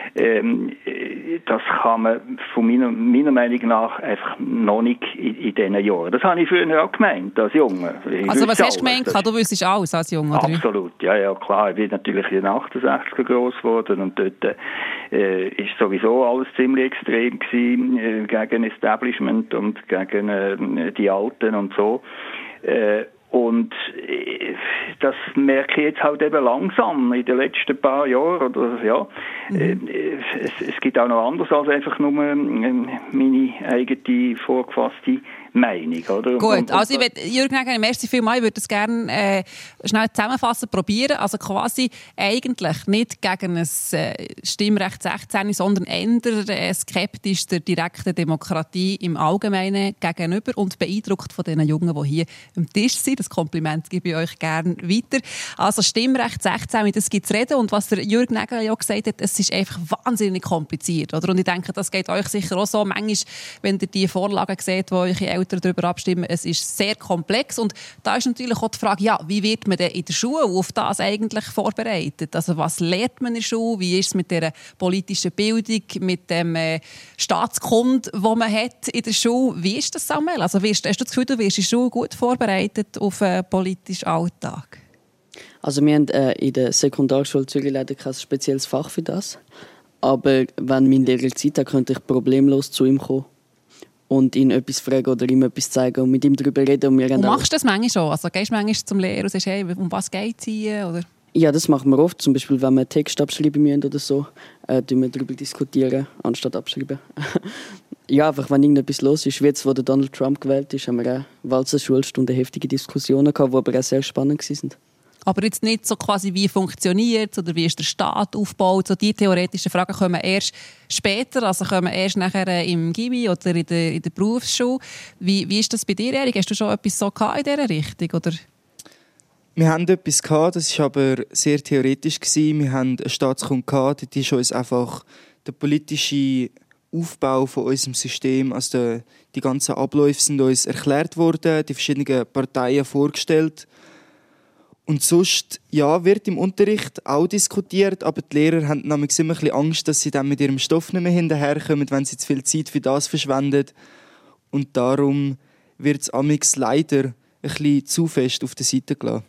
Speaker 12: Das kann man von meiner Meinung nach einfach noch nicht in diesen Jahren. Das habe ich früher auch gemeint, als Junge.
Speaker 4: Also was hast du gemeint? Du wüsstest alles als Junge, oder? Absolut,
Speaker 12: ja, klar. Ich bin natürlich in den 68er gross geworden und dort ist sowieso alles ziemlich extrem gewesen, gegen Establishment und gegen die Alten und so. Und das merke ich jetzt halt eben langsam in den letzten paar Jahren. Oder, ja. Es gibt auch noch anders als einfach nur meine eigene vorgefasste Meinung. Oder?
Speaker 4: Gut, also ich würde, Jürgen, merci vielmals, ich würde das gerne schnell zusammenfassen, probieren. Also quasi eigentlich nicht gegen ein Stimmrecht 16, sondern eher skeptisch der direkten Demokratie im Allgemeinen gegenüber und beeindruckt von den Jungen, die hier am Tisch sind. Das Kompliment gebe ich euch gerne weiter. Also Stimmrecht 16, das gibt es reden. Und was der Jürgen Nägeli ja gesagt hat, es ist einfach wahnsinnig kompliziert. Oder? Und ich denke, das geht euch sicher auch so. Manchmal, wenn ihr die Vorlagen seht, wo eure Eltern darüber abstimmen, es ist sehr komplex. Und da ist natürlich auch die Frage, ja, wie wird man denn in der Schule auf das eigentlich vorbereitet? Also was lernt man in der Schule? Wie ist es mit der politischen Bildung, mit dem Staatskund, wo man hat in der Schule? Wie ist das, Samuel? Also hast du das Gefühl, du wirst in der Schule gut vorbereitet auf einen politischen Alltag?
Speaker 7: Also wir haben in der Sekundarschule Zürich leider kein spezielles Fach für das. Aber wenn mein Lehrer Zeit hat, könnte ich problemlos zu ihm kommen und ihn etwas fragen oder ihm etwas zeigen und mit ihm darüber reden. Und
Speaker 4: machst du das manchmal schon? Also gehst du manchmal zum Lehrer und sagst, hey, um was geht es hier? Oder?
Speaker 7: Ja, das machen wir oft. Zum Beispiel, wenn wir einen Text abschreiben müssen oder so, diskutieren wir darüber diskutieren, anstatt abschreiben. Ja, einfach, wenn irgendetwas los ist. Wie jetzt, wo der Donald Trump gewählt ist, haben wir auch Walzer Schulstunde heftige Diskussionen gehabt, die aber auch sehr spannend waren.
Speaker 4: Aber jetzt nicht so quasi, wie funktioniert es oder wie ist der Staat aufgebaut. So die theoretischen Fragen kommen erst später, also kommen erst nachher im Gymi oder in der Berufsschule. Wie ist das bei dir, Erik? Hast du schon etwas so gehabt in dieser Richtung? Oder?
Speaker 8: Wir hatten etwas gehabt, das war aber sehr theoretisch. Wir hatten eine Staatskunde gehabt, die ist uns einfach der politische Aufbau von unserem System, also die ganzen Abläufe sind uns erklärt worden, die verschiedenen Parteien vorgestellt. Und sonst, ja, wird im Unterricht auch diskutiert, aber die Lehrer haben nämlich immer ein bisschen Angst, dass sie dann mit ihrem Stoff nicht mehr hinterherkommen, wenn sie zu viel Zeit für das verschwenden. Und darum wird es amigs leider ein bisschen zu fest auf der Seite gelassen.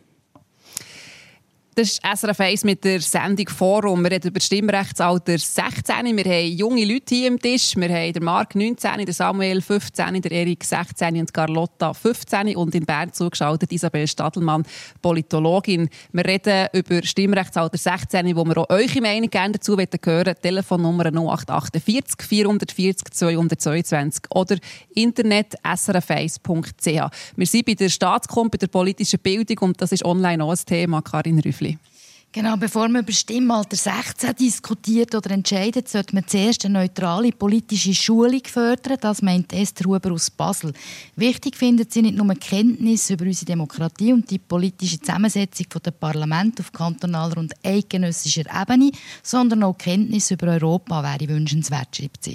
Speaker 4: Das ist SRF 1 mit der Sendung Forum. Wir reden über das Stimmrechtsalter 16. Wir haben junge Leute hier am Tisch. Wir haben den Marc 19, der Samuel 15, der Erik 16 und Carlotta 15. Und in Bern zugeschaltet Isabel Stadelmann, Politologin. Wir reden über Stimmrechtsalter 16, wo wir auch eure Meinung gerne dazu hören wollen. Telefonnummer 0848 440 222 oder Internet srf1.ch. Wir sind bei der Staatskunde, bei der politischen Bildung und das ist online auch ein Thema, Karin Rüffli.
Speaker 5: Genau, bevor man über Stimmalter 16 diskutiert oder entscheidet, sollte man zuerst eine neutrale politische Schulung fördern. Das meint Esther Huber aus Basel. Wichtig findet sie nicht nur Kenntnis über unsere Demokratie und die politische Zusammensetzung der Parlamente auf kantonaler und eidgenössischer Ebene, sondern auch Kenntnis über Europa wäre wünschenswert, schreibt sie.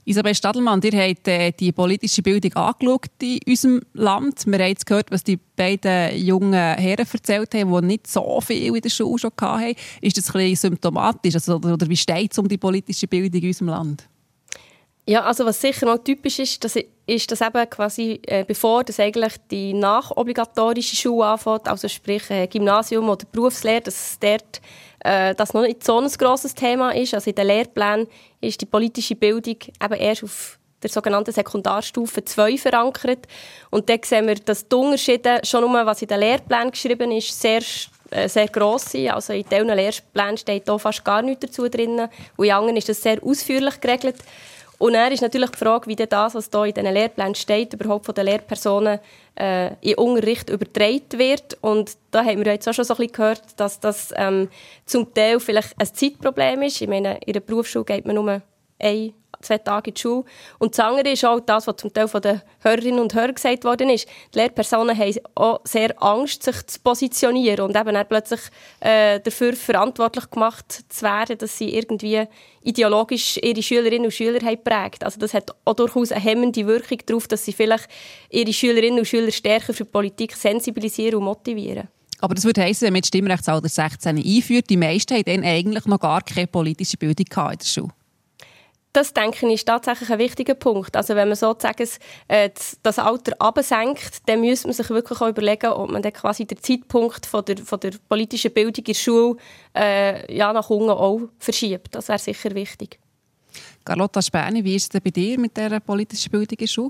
Speaker 4: Isabel Stadelmann, ihr habt die politische Bildung angeschaut in unserem Land. Wir haben jetzt gehört, was die beiden jungen Herren erzählt haben, die nicht so viel in der Schule schon hatten. Ist das ein bisschen symptomatisch? Also, oder wie steht es um die politische Bildung in unserem Land?
Speaker 10: Ja, also was sicher noch typisch ist, dass eben quasi, bevor das eigentlich die nachobligatorische Schule anfängt, also sprich Gymnasium oder Berufslehre, dass dort das noch nicht so ein grosses Thema ist. Also in den Lehrplänen ist die politische Bildung eben erst auf der sogenannten Sekundarstufe 2 verankert. Und dort sehen wir, dass die Unterschiede, schon nur was in den Lehrplänen geschrieben ist, sehr gross sind. Also in diesen Lehrplänen steht da fast gar nichts dazu drin. Und in anderen ist das sehr ausführlich geregelt. Und dann ist natürlich die Frage, wie das, was hier in diesen Lehrplänen steht, überhaupt von den Lehrpersonen in Unterricht übertragen wird. Und da haben wir jetzt auch schon so ein bisschen gehört, dass das zum Teil vielleicht ein Zeitproblem ist. Ich meine, in der Berufsschule geht man nur 1-2 Tage in die Schule. Und das andere ist auch das, was zum Teil von den Hörerinnen und Hörern gesagt worden ist. Die Lehrpersonen haben auch sehr Angst, sich zu positionieren und eben dann plötzlich dafür verantwortlich gemacht zu werden, dass sie irgendwie ideologisch ihre Schülerinnen und Schüler haben geprägt. Also das hat auch durchaus eine hemmende Wirkung darauf, dass sie vielleicht ihre Schülerinnen und Schüler stärker für Politik sensibilisieren und motivieren. Aber das würde heissen, wenn man das Stimmrechtsalter 16 einführt, die meisten haben dann eigentlich noch gar keine politische Bildung in der Schule. Das, denke ich, ist tatsächlich ein wichtiger Punkt. Also wenn man sozusagen das Alter absenkt, dann müsste man sich wirklich auch überlegen, ob man dann quasi den Zeitpunkt von der politischen Bildung in der Schule nach unten auch verschiebt. Das wäre sicher wichtig. Carlotta Späni, wie ist es denn bei dir mit der politischen Bildung in der Schule?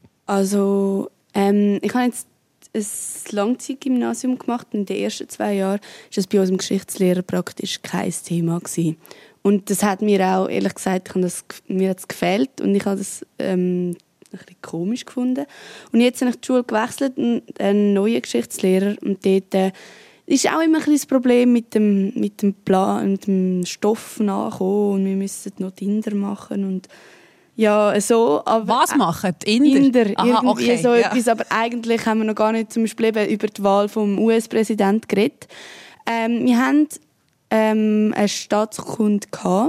Speaker 6: Also, ich habe jetzt ein Langzeitgymnasium gemacht und in den ersten 2 Jahren war das bei unserem Geschichtslehrer praktisch kein Thema gewesen. Und das hat mir auch, ehrlich gesagt, mir hat es gefehlt und ich habe das ein bisschen komisch gefunden. Und jetzt habe ich die Schule gewechselt und einen neuen Geschichtslehrer. Und dort ist auch immer ein bisschen das Problem mit dem Plan, mit dem Stoff nachkommen und wir müssen noch Tinder machen und ja, so. Aber
Speaker 4: was machen? Inder?
Speaker 6: Aha, okay, so etwas. Aber eigentlich haben wir noch gar nicht zum Beispiel über die Wahl vom US-Präsidenten geredet. Wir haben eine Staatskunde gehabt.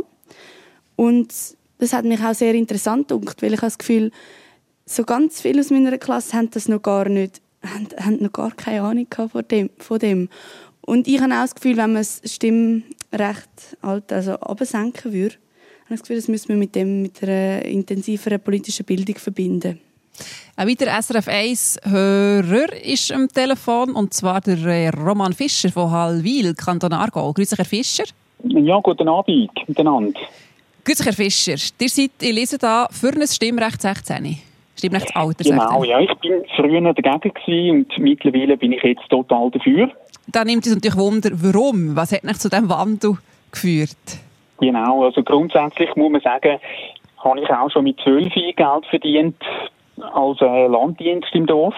Speaker 6: Und das hat mich auch sehr interessant gedacht, weil ich habe das Gefühl, so ganz viele aus meiner Klasse haben das noch gar nicht, haben noch gar keine Ahnung von dem. Und ich habe auch das Gefühl, wenn man das Stimmrecht absenken würde, habe ich das Gefühl, das müssen wir mit einer intensiveren politischen Bildung verbinden.
Speaker 4: Ein weiterer SRF 1-Hörer ist am Telefon, und zwar der Roman Fischer von Hallwil, Kanton Aargau. Grüß dich, Herr Fischer.
Speaker 13: Ja, guten Abend miteinander.
Speaker 4: Grüß dich, Herr Fischer. Ich lese da für ein Stimmrecht 16. Stimmrechtsalter 16.
Speaker 13: Genau, ja. Ich bin früher dagegen und mittlerweile bin ich jetzt total dafür.
Speaker 4: Da nimmt es natürlich Wunder, warum? Was hat mich zu diesem Wandel geführt?
Speaker 13: Genau, also grundsätzlich muss man sagen, habe ich auch schon mit 12 Geld verdient als Landdienst im Dorf.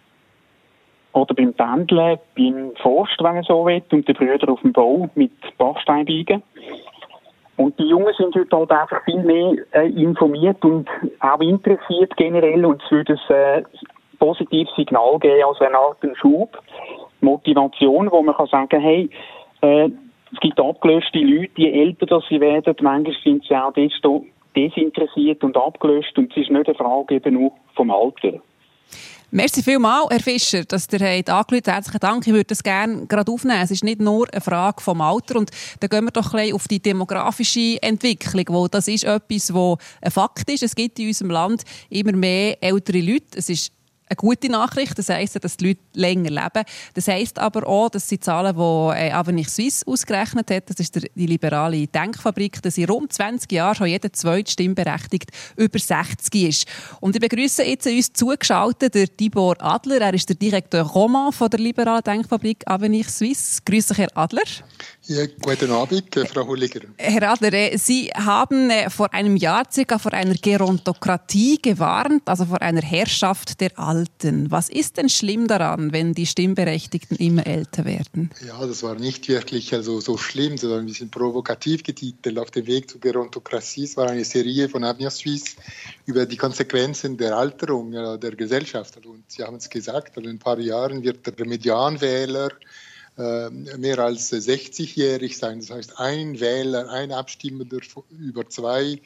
Speaker 13: Oder beim Pendeln, beim Forst, wenn man so will, und die Brüder auf dem Bau mit Bachsteinbiegen. Und die Jungen sind heute halt einfach viel mehr informiert und auch interessiert generell, und es würde ein positives Signal geben, also eine Art Schub, Motivation, wo man kann sagen, hey, es gibt abgelöste Leute, je älter sie werden, manchmal sind sie auch desto desinteressiert und abgelöst, und es ist nicht eine Frage eben nur vom Alter.
Speaker 4: Merci vielmals, Herr Fischer, dass ihr angerufen habt. Herzlichen Dank. Ich würde das gerne gerade aufnehmen. Es ist nicht nur eine Frage vom Alter. Und dann gehen wir doch ein bisschen auf die demografische Entwicklung, wo das ist etwas, wo ein Fakt ist. Es gibt in unserem Land immer mehr ältere Leute. Es ist eine gute Nachricht. Das heisst, dass die Leute länger leben. Das heisst aber auch, dass die Zahlen, die Avenir Suisse ausgerechnet hat, das ist die liberale Denkfabrik, dass in rund 20 Jahren schon jeder zweite Stimmberechtigt über 60 ist. Und ich begrüße jetzt uns zugeschaltet den Tibor Adler. Er ist der Direktor Roman von der liberalen Denkfabrik Avenir Suisse. Grüße dich, Herr Adler.
Speaker 14: Ja, guten Abend, Frau Hulliger.
Speaker 4: Herr Adler, Sie haben vor einem Jahr circa vor einer Gerontokratie gewarnt, also vor einer Herrschaft der Alten. Was ist denn schlimm daran, wenn die Stimmberechtigten immer älter werden?
Speaker 14: Ja, das war nicht wirklich so schlimm, sondern ein bisschen provokativ getitelt. Auf dem Weg zur Gerontokratie. Es war eine Serie von Avenir Suisse über die Konsequenzen der Alterung der Gesellschaft. Und Sie haben es gesagt, in ein paar Jahren wird der Medianwähler mehr als 60-jährig sein. Das heißt, ein Wähler, ein Abstimmender über 2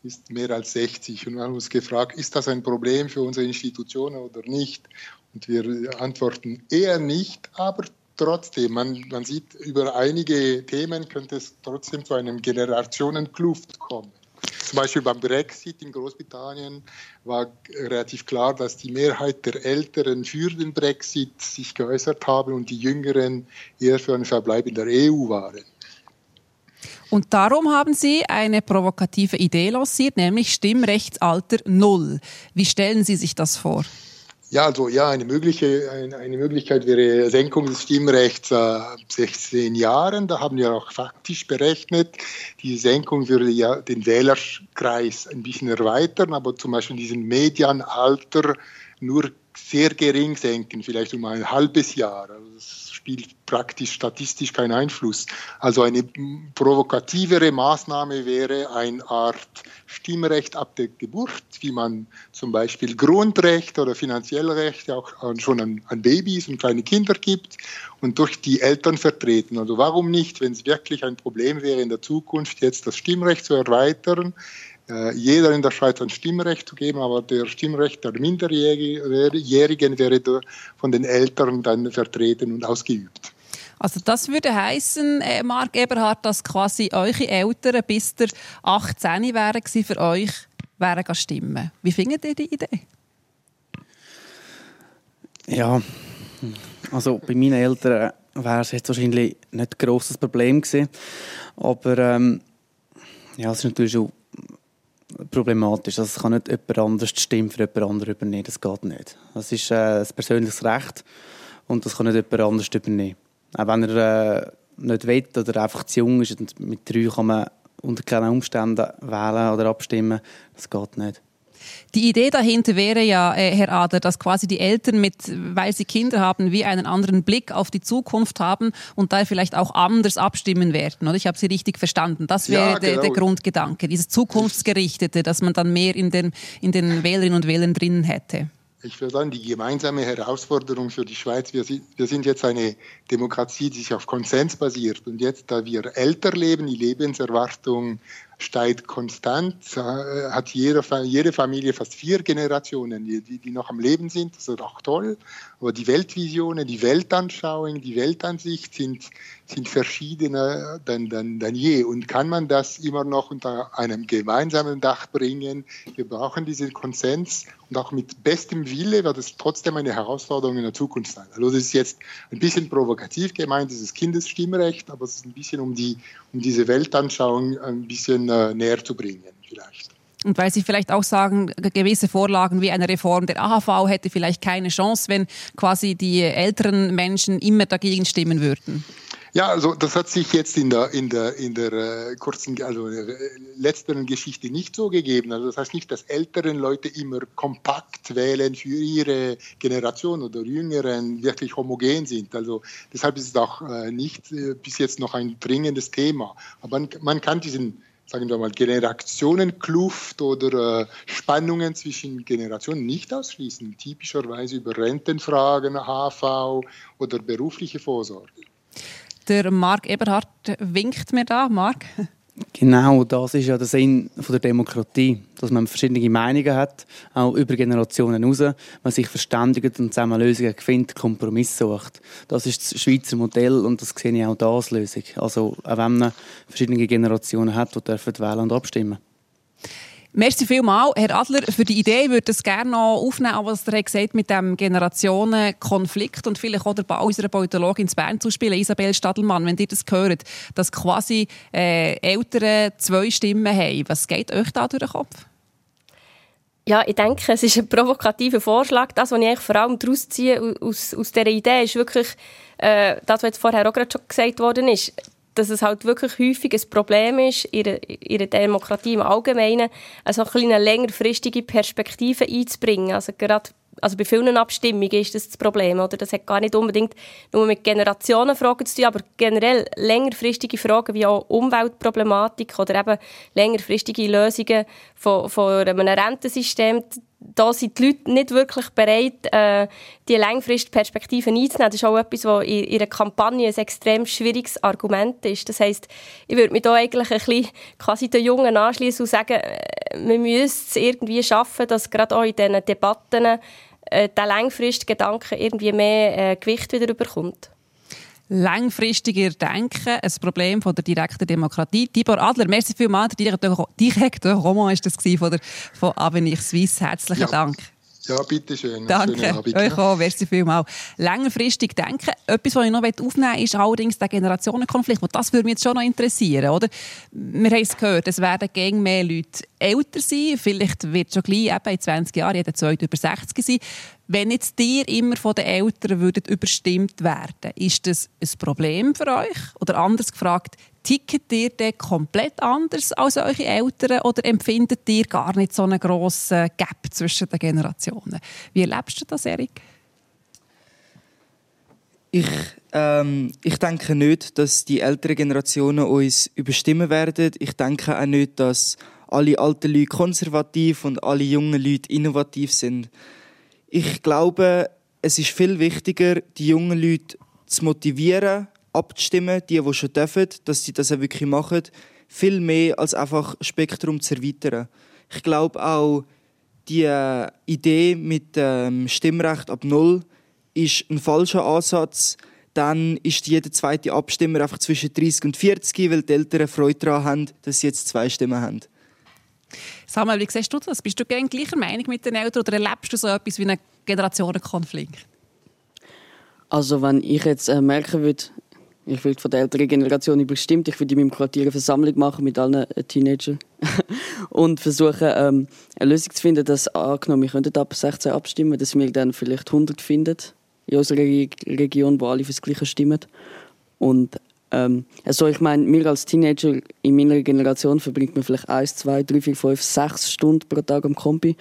Speaker 14: ist mehr als 60. Und wir haben uns gefragt, ist das ein Problem für unsere Institutionen oder nicht? Und wir antworten eher nicht, aber trotzdem, man sieht, über einige Themen könnte es trotzdem zu einem Generationenkluft kommen. Zum Beispiel beim Brexit in Großbritannien war relativ klar, dass die Mehrheit der Älteren für den Brexit sich geäußert haben und die Jüngeren eher für einen Verbleib in der EU waren.
Speaker 4: Und darum haben Sie eine provokative Idee lanciert, nämlich Stimmrechtsalter 0. Wie stellen Sie sich das vor?
Speaker 14: Ja, also eine Möglichkeit wäre Senkung des Stimmrechts ab 16 Jahren. Da haben wir auch faktisch berechnet. Die Senkung würde ja den Wählerkreis ein bisschen erweitern, aber zum Beispiel diesen Medianalter nur sehr gering senken, vielleicht um ein halbes Jahr. Also das spielt praktisch statistisch keinen Einfluss. Also eine provokativere Maßnahme wäre eine Art Stimmrecht ab der Geburt, wie man zum Beispiel Grundrechte oder finanzielle Rechte auch schon an Babys und kleine Kinder gibt und durch die Eltern vertreten. Also warum nicht, wenn es wirklich ein Problem wäre in der Zukunft, jetzt das Stimmrecht zu erweitern, jeder in der Schweiz ein Stimmrecht zu geben, aber der Stimmrecht der Minderjährigen wäre von den Eltern dann vertreten und ausgeübt.
Speaker 4: Also das würde heißen, Marc Eberhard, dass quasi eure Eltern bis der 18 wären für euch, wären stimmen. Wie findet ihr die Idee?
Speaker 9: Ja, also bei meinen Eltern wäre es jetzt wahrscheinlich nicht ein grosses Problem gewesen. Aber ja, es ist natürlich schon problematisch. Also es kann nicht jemand anderes die Stimme für jemand anderen übernehmen. Das geht nicht. Das ist ein persönliches Recht und das kann nicht jemand anderes übernehmen. Auch wenn er nicht will oder einfach zu jung ist. Und mit 3 kann man unter keinen Umständen wählen oder abstimmen. Das geht nicht.
Speaker 4: Die Idee dahinter wäre ja, Herr Adler, dass quasi die Eltern, weil sie Kinder haben, wie einen anderen Blick auf die Zukunft haben und da vielleicht auch anders abstimmen werden. Oder? Ich habe Sie richtig verstanden. Das wäre der Grundgedanke, dieses Zukunftsgerichtete, dass man dann mehr in den Wählerinnen und Wählern drin hätte.
Speaker 14: Ich würde sagen, die gemeinsame Herausforderung für die Schweiz, wir sind jetzt eine Demokratie, die sich auf Konsens basiert. Und jetzt, da wir älter leben, die Lebenserwartung steigt konstant, hat jede Familie fast 4 Generationen, die noch am Leben sind. Das ist auch toll. Aber die Weltvisionen, die Weltanschauung, die Weltansicht sind verschiedener denn je. Und kann man das immer noch unter einem gemeinsamen Dach bringen? Wir brauchen diesen Konsens und auch mit bestem Wille wird es trotzdem eine Herausforderung in der Zukunft sein. Also das ist jetzt ein bisschen provokativ gemeint, dieses Kindesstimmrecht, aber es ist ein bisschen um diese Weltanschauung ein bisschen näher zu bringen vielleicht.
Speaker 4: Und weil Sie vielleicht auch sagen, gewisse Vorlagen wie eine Reform der AHV hätte vielleicht keine Chance, wenn quasi die älteren Menschen immer dagegen stimmen würden.
Speaker 14: Ja, also das hat sich jetzt in der kurzen, also letzteren Geschichte nicht so gegeben. Also das heißt nicht, dass älteren Leute immer kompakt wählen für ihre Generation oder Jüngeren wirklich homogen sind. Also deshalb ist es auch nicht bis jetzt noch ein dringendes Thema. Aber man kann diesen, sagen wir mal, Generationenkluft oder Spannungen zwischen Generationen nicht ausschließen. Typischerweise über Rentenfragen, AHV oder berufliche Vorsorge.
Speaker 4: Der Marc Eberhard winkt mir da. Marc?
Speaker 9: Genau, das ist ja der Sinn der Demokratie, dass man verschiedene Meinungen hat, auch über Generationen hinaus, man sich verständigt und zusammen Lösungen findet, Kompromisse sucht. Das ist das Schweizer Modell und das sehe ich auch da als Lösung. Also auch wenn man verschiedene Generationen hat, die dürfen wählen und abstimmen.
Speaker 4: Merci vielmals, Herr Adler, für die Idee. Ich würde es gerne noch aufnehmen, was er gesagt hat mit dem Generationenkonflikt und vielleicht auch der Ball unserer Politologin in Bern zuspielen, Isabel Stadelmann, wenn ihr das hört, dass quasi Eltern 2 Stimmen haben. Was geht euch da durch den Kopf?
Speaker 10: Ja, ich denke, es ist ein provokativer Vorschlag. Das, was ich eigentlich vor allem daraus ziehe aus dieser Idee, ist wirklich das, was jetzt vorher auch gerade schon gesagt worden ist, dass es halt wirklich häufig ein Problem ist, in der Demokratie im Allgemeinen, also eine längerfristige Perspektive einzubringen. Also bei vielen Abstimmungen ist das Problem. Oder? Das hat gar nicht unbedingt nur mit Generationenfragen zu tun, aber generell längerfristige Fragen wie auch Umweltproblematik oder eben längerfristige Lösungen von einem Rentensystem. Da sind die Leute nicht wirklich bereit, die Langfristperspektiven einzunehmen. Das ist auch etwas, was in einer Kampagne ein extrem schwieriges Argument ist. Das heisst, ich würde mich da eigentlich ein bisschen quasi den Jungen anschließen und sagen, man müsste es irgendwie schaffen, dass gerade auch in diesen Debatten der langfristige Gedanke irgendwie mehr Gewicht wieder bekommt. Langfristiger Denken, ein Problem von der direkten Demokratie. Tibor Adler, merci vielmals. Der direkte Roman war das von Avenir Suisse. Herzlichen Dank.
Speaker 14: Ja, bitteschön.
Speaker 10: Danke, euch auch, merci vielmals. Längerfristig denken. Etwas, was ich noch aufnehmen möchte, ist allerdings der Generationenkonflikt. Und das würde mich jetzt schon noch interessieren. Oder? Wir haben es gehört, es werden gegen mehr Leute älter sein. Vielleicht wird schon gleich eben in 20 Jahren jeder zweite über 60 sein. Wenn jetzt ihr immer von den Eltern würdet überstimmt werden, ist das ein Problem für euch? Oder anders gefragt, tickt ihr denn komplett anders als eure Eltern oder empfindet ihr gar nicht so einen grossen Gap zwischen den Generationen? Wie erlebst du das, Erik?
Speaker 8: Ich denke nicht, dass die älteren Generationen uns überstimmen werden. Ich denke auch nicht, dass alle alten Leute konservativ und alle jungen Leute innovativ sind. Ich glaube, es ist viel wichtiger, die jungen Leute zu motivieren, abzustimmen, die schon dürfen, dass sie das auch wirklich machen, viel mehr als einfach Spektrum zu erweitern. Ich glaube auch, die Idee mit dem Stimmrecht ab 0 ist ein falscher Ansatz. Dann ist jeder zweite Abstimmer einfach zwischen 30 und 40, weil die Eltern Freude daran haben, dass sie jetzt 2 Stimmen haben.
Speaker 4: Samuel, wie siehst du das? Bist du gerne gleicher Meinung mit den Eltern oder erlebst du so etwas wie einen Generationenkonflikt?
Speaker 7: Also wenn ich jetzt merken würde, ich würde von der älteren Generation überstimmt, ich würde in meinem Quartier eine Versammlung machen mit allen Teenagern und versuchen, eine Lösung zu finden, dass angenommen, wir könnten ab 16 abstimmen, dass wir dann vielleicht 100 finden in unserer Region, wo alle für das Gleiche stimmen. Und also ich meine, wir als Teenager in meiner Generation verbringt man vielleicht 1, 2, 3, 4, 5, 6 Stunden pro Tag am Kompi.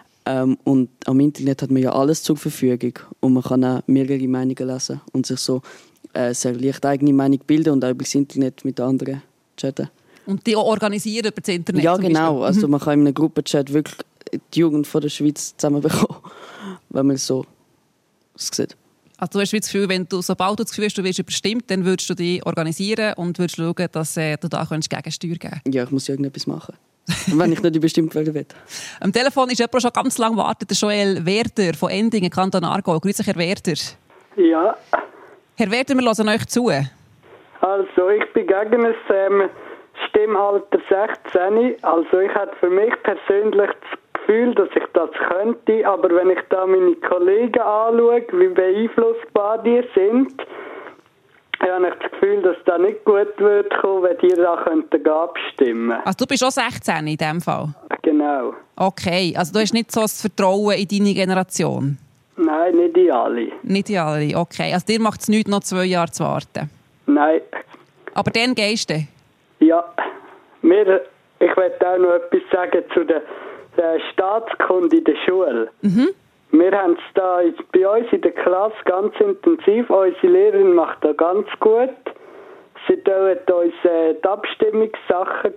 Speaker 7: Und am Internet hat man ja alles zur Verfügung. Und man kann auch mehrere Meinungen lesen und sich so sehr leicht eigene Meinung bilden und auch über das Internet mit anderen chatten.
Speaker 4: Und die auch organisieren über das Internet?
Speaker 7: Ja, genau. Also man kann in einem Gruppenchat wirklich die Jugend von der Schweiz zusammenbekommen, wenn man so sieht.
Speaker 4: Also du hast das Gefühl, sobald du das Gefühl hast, du wirst überstimmt, dann würdest du dich organisieren und würdest schauen, dass du da Gegensteuer geben kannst?
Speaker 7: Ja, ich muss irgendetwas machen. Wenn ich nicht überstimmt werden will.
Speaker 4: Am Telefon ist jemand schon ganz lange wartet, der Joel Werder von Endingen, Kanton Aargau. Grüß dich, Herr Werder.
Speaker 15: Ja.
Speaker 4: Herr Werder, wir hören euch zu.
Speaker 15: Also, ich bin gegen ein Stimmhalter 16. Also, ich habe für mich persönlich das Gefühl, dass ich das könnte. Aber wenn ich da meine Kollegen anschaue, wie beeinflussbar die sind, habe ich das Gefühl, dass das nicht gut wird kommen, wenn die da abstimmen könnten.
Speaker 4: Also du bist auch 16 in diesem Fall?
Speaker 15: Genau.
Speaker 4: Okay, also du hast nicht so das Vertrauen in deine Generation?
Speaker 15: Nein, nicht in alle.
Speaker 4: Nicht in alle, okay. Also dir macht es nichts, noch 2 Jahre zu warten?
Speaker 15: Nein.
Speaker 4: Aber dann gehst du?
Speaker 15: Ja. Ich möchte auch noch etwas sagen zu der Staatskunde in der Schule. Mhm. Wir haben es da bei uns in der Klasse ganz intensiv. Unsere Lehrerin macht das ganz gut. Sie tun uns die Abstimmungssachen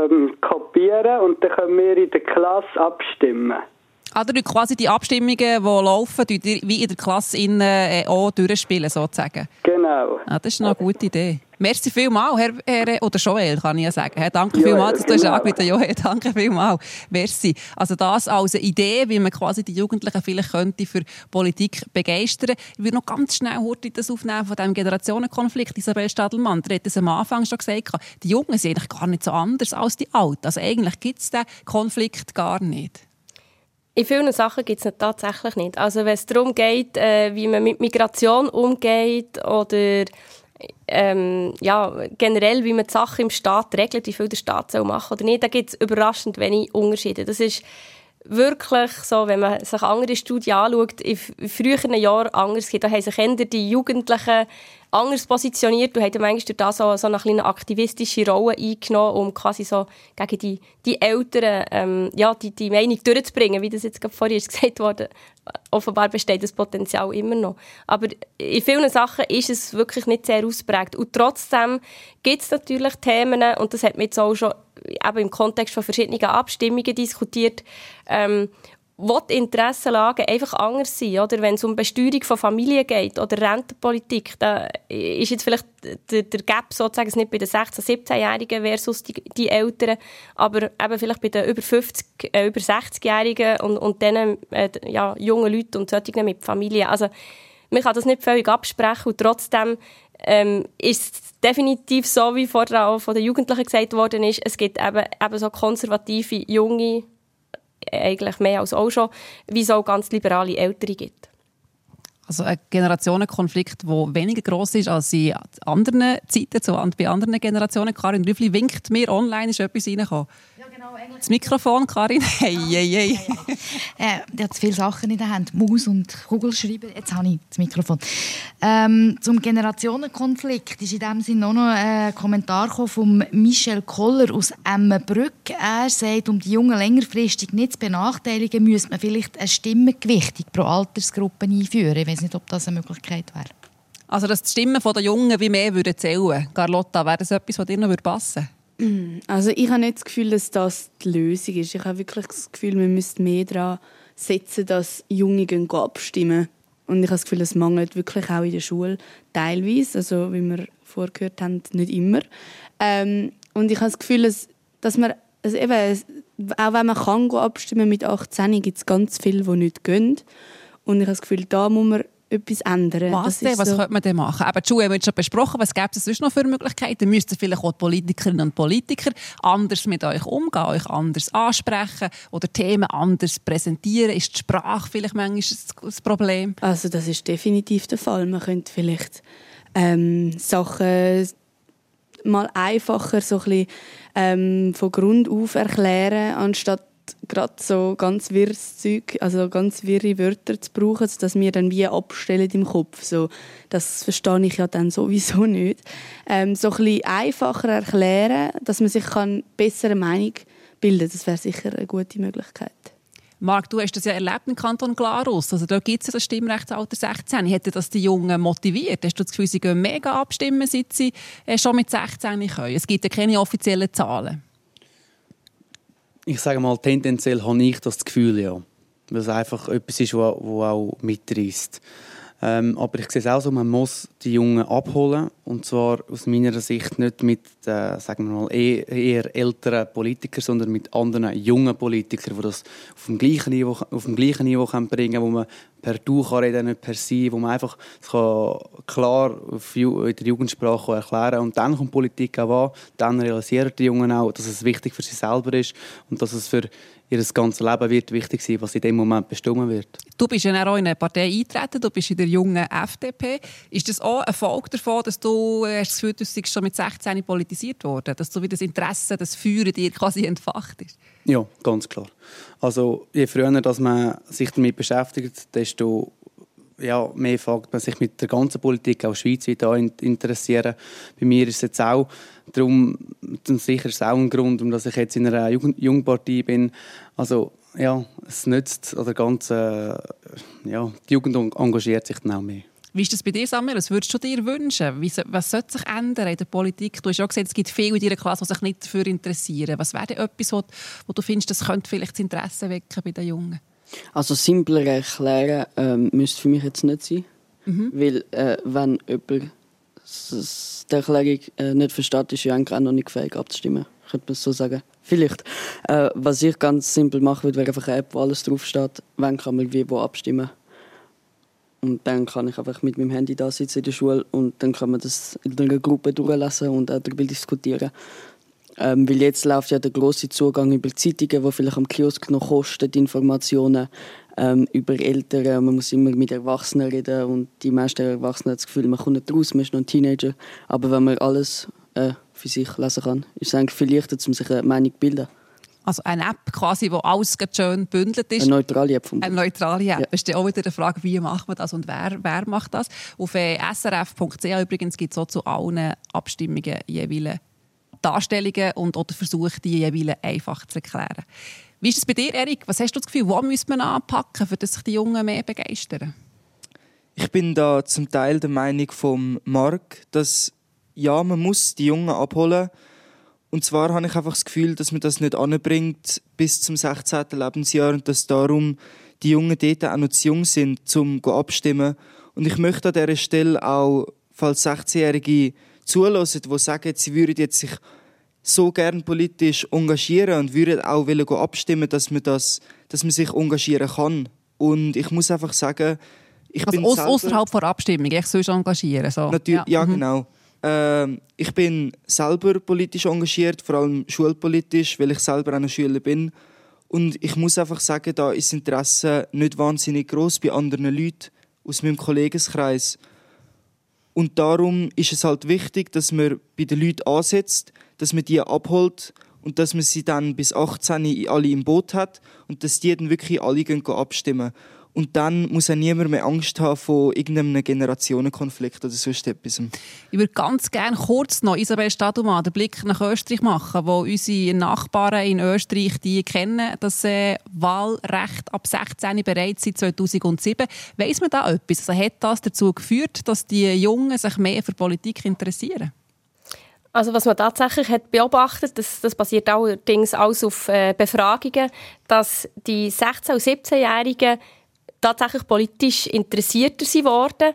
Speaker 15: kopieren und dann können wir in der Klasse abstimmen.
Speaker 4: Also quasi die Abstimmungen, die laufen, wie in der Klasse auch durchspielen, sozusagen?
Speaker 15: Genau.
Speaker 4: Ah, das ist noch eine gute Idee. Merci vielmals, Herr oder Joel, kann ich ja sagen. Danke vielmals, dass du angerufen hast. Joel, danke vielmals. Merci. Also das als eine Idee, wie man quasi die Jugendlichen vielleicht könnte für Politik begeistern. Ich will noch ganz schnell das aufnehmen von diesem Generationenkonflikt. Isabel Stadelmann, der hat es am Anfang schon gesagt, die Jungen sind eigentlich gar nicht so anders als die Alten. Also eigentlich gibt es diesen Konflikt gar nicht.
Speaker 10: In vielen Sachen gibt es tatsächlich nicht. Also wenn es darum geht, wie man mit Migration umgeht oder generell, wie man die Sachen im Staat regelt, wie viel der Staat machen soll oder nicht, da gibt es überraschend wenig Unterschiede. Das ist wirklich so, wenn man sich andere Studien anschaut, in früheren Jahren anders geht. Da haben sich eher die Jugendlichen anders positioniert und haben manchmal durch das so eine kleine aktivistische Rolle eingenommen, um quasi so gegen die Älteren die Meinung durchzubringen, wie das jetzt gerade vorhin gesagt wurde. Offenbar besteht das Potenzial immer noch. Aber in vielen Sachen ist es wirklich nicht sehr ausprägt. Und trotzdem gibt es natürlich Themen, und das hat man jetzt auch schon eben im Kontext von verschiedenen Abstimmungen diskutiert, wo die Interessenlagen einfach anders sind. Oder wenn es um Besteuerung von Familien geht oder Rentenpolitik, da ist jetzt vielleicht der Gap sozusagen nicht bei den 16-, 17-Jährigen versus die Älteren, aber eben vielleicht bei den über 60-Jährigen und denen jungen Leuten und solchen mit Familien. Also man kann das nicht völlig absprechen und trotzdem ist es definitiv so, wie vorher auch von den Jugendlichen gesagt worden ist, es gibt eben so konservative, junge, eigentlich mehr als auch schon, wie es auch ganz liberale Ältere gibt.
Speaker 4: Also ein Generationenkonflikt, der weniger gross ist als in anderen Zeiten, bei anderen Generationen. Karin Rüffli winkt mir, online ist etwas reingekommen. Ja, genau. Das Mikrofon, Karin. Hey.
Speaker 5: Die hat viele Sachen in der Hand. Maus und Kugelschreiber. Jetzt habe ich das Mikrofon. Zum Generationenkonflikt ist in dem Sinne noch ein Kommentar von Michel Koller aus Emmenbrück. Er sagt, um die Jungen längerfristig nicht zu benachteiligen, müsste man vielleicht eine Stimmengewichtung pro Altersgruppe einführen. Ich weiß nicht, ob das eine Möglichkeit wäre.
Speaker 4: Also, dass die Stimmen der Jungen wie mehr zählen würden. Carlotta, wäre das etwas, was dir noch passen würde?
Speaker 6: Also ich habe nicht das Gefühl, dass das die Lösung ist. Ich habe wirklich das Gefühl, wir müssten mehr daran setzen, dass Junge abstimmen. Und ich habe das Gefühl, das mangelt wirklich auch in der Schule teilweise. Also wie wir vorher gehört haben, nicht immer. Und ich habe das Gefühl, dass man, also eben, auch wenn man kann abstimmen mit 18, gibt es ganz viele, die nicht gehen. Und ich habe das Gefühl, da muss man etwas ändern.
Speaker 4: Was könnte man denn machen? Aber die Schule haben wir jetzt schon besprochen. Was gäbe es sonst noch für Möglichkeiten? Müssten vielleicht auch die Politikerinnen und Politiker anders mit euch umgehen, euch anders ansprechen oder Themen anders präsentieren? Ist die Sprache vielleicht manchmal das Problem?
Speaker 6: Also das ist definitiv der Fall. Man könnte vielleicht Sachen mal einfacher so ein bisschen, von Grund auf erklären, anstatt gerade so ganz wirres Zeug, also ganz wirre Wörter zu brauchen, dass wir dann wie abstellen im Kopf. So, das verstehe ich ja dann sowieso nicht. So ein bisschen einfacher erklären, dass man sich bessere Meinung bilden kann. Das wäre sicher eine gute Möglichkeit.
Speaker 4: Marc, du hast das ja erlebt im Kanton Glarus. Also da gibt es ja das Stimmrechtsalter 16. Hätte das die Jungen motiviert? Hast du das Gefühl, sie gehen mega abstimmen, seit sie schon mit 16 können? Es gibt ja keine offiziellen Zahlen.
Speaker 9: Ich sage mal, tendenziell habe ich das Gefühl, ja. Weil es einfach etwas ist, was auch mitreißt. Aber ich sehe es auch so, man muss die Jungen abholen. Und zwar aus meiner Sicht nicht mit sagen wir mal, eher älteren Politikern, sondern mit anderen jungen Politikern, die das auf dem gleichen Niveau bringen können, wo man per Du kann reden, nicht per Sie, wo man einfach klar in der Jugendsprache erklären kann. Und dann kommt Politik auch an, dann realisieren die Jungen auch, dass es wichtig für sie selber ist und dass es für ihr ganzes Leben wird wichtig sein, was in dem Moment bestimmt wird.
Speaker 4: Du bist ja auch in eine Partei eingetreten, du bist in der jungen FDP. Ist das auch eine Folge davon, dass du das Gefühl, du bist schon mit 16 politisiert worden, dass du wie das Interesse, das Feuer in dir quasi entfacht ist? Ja,
Speaker 9: ganz klar. Also je früher, dass man sich damit beschäftigt, desto mehr fängt man sich mit der ganzen Politik, auch schweizweit, interessieren. Bei mir ist es jetzt auch darum, sicher ist es auch ein Grund, dass ich jetzt in einer Jungpartei bin. Also ja, es nützt, oder die Jugend engagiert sich dann auch mehr.
Speaker 4: Wie ist das bei dir, Samuel? Was würdest du dir wünschen? Was sollte sich ändern in der Politik? Du hast ja gesagt, es gibt viele in deiner Klasse, die sich nicht dafür interessieren. Was wäre etwas, wo du findest, das könnte vielleicht das Interesse wecken bei den Jungen?
Speaker 7: Also simpler erklären müsste für mich jetzt nicht sein. Weil wenn jemand die Erklärung nicht versteht, ist ja eigentlich auch noch nicht fähig abzustimmen. Könnte man so sagen. Vielleicht. Was ich ganz simpel machen würde, wäre einfach eine App, wo alles draufsteht. Wann kann man wie wo abstimmen. Und dann kann ich einfach mit meinem Handy da sitzen in der Schule und dann kann man das in einer Gruppe durchlesen und auch darüber diskutieren. Weil jetzt läuft ja der grosse Zugang über Zeitungen, die vielleicht am Kiosk noch kosten, die Informationen über Eltern. Man muss immer mit Erwachsenen reden und die meisten Erwachsenen haben das Gefühl, man kommt nicht raus, man ist noch ein Teenager. Aber wenn man alles für sich lesen kann, ist es eigentlich viel leichter, um sich eine Meinung zu bilden.
Speaker 4: Also eine App, quasi, wo alles schön gebündelt ist.
Speaker 7: Eine neutrale App.
Speaker 4: Eine neutrale App. Ja. Das ist auch wieder die Frage, wie macht man das und wer macht das. Auf srf.ch übrigens gibt es auch zu allen Abstimmungen jeweils Darstellungen und oder Versuche, die jeweils einfach zu erklären. Wie ist es bei dir, Erik? Was hast du das Gefühl, wo müsste man anpacken, für dass sich die Jungen mehr begeistern?
Speaker 8: Ich bin da zum Teil der Meinung von Marc, dass ja, man muss die Jungen abholen. Und zwar habe ich einfach das Gefühl, dass man das nicht anbringt bis zum 16. Lebensjahr und dass darum die Jungen dort auch noch zu jung sind, um abstimmen. Und ich möchte an dieser Stelle auch, falls 16-Jährige zuhören, die sagen, sie würden jetzt sich so gern politisch engagieren und würden auch wollen abstimmen, dass man sich engagieren kann. Und ich muss einfach sagen, ich bin
Speaker 4: außerhalb der Abstimmung, ich soll engagieren. So.
Speaker 8: Natürlich, ja, genau. Ich bin selber politisch engagiert, vor allem schulpolitisch, weil ich selber auch noch Schüler bin. Und ich muss einfach sagen, da ist das Interesse nicht wahnsinnig gross bei anderen Leuten aus meinem Kollegenkreis. Und darum ist es halt wichtig, dass man bei den Leuten ansetzt, dass man die abholt und dass man sie dann bis 18 alle im Boot hat und dass die dann wirklich alle gehen abstimmen. Und dann muss auch niemand mehr Angst haben vor irgendeinem Generationenkonflikt oder sonst etwas.
Speaker 4: Ich würde ganz gerne kurz noch, Isabel Stadumann, den Blick nach Österreich machen, wo unsere Nachbarn in Österreich die kennen, das Wahlrecht ab 16 bereits seit 2007. Weiss man da etwas? Also hat das dazu geführt, dass die Jungen sich mehr für Politik interessieren?
Speaker 10: Also was man tatsächlich hat beobachtet, das basiert allerdings alles auf Befragungen, dass die 16- und 17-Jährigen tatsächlich politisch interessierter sind worden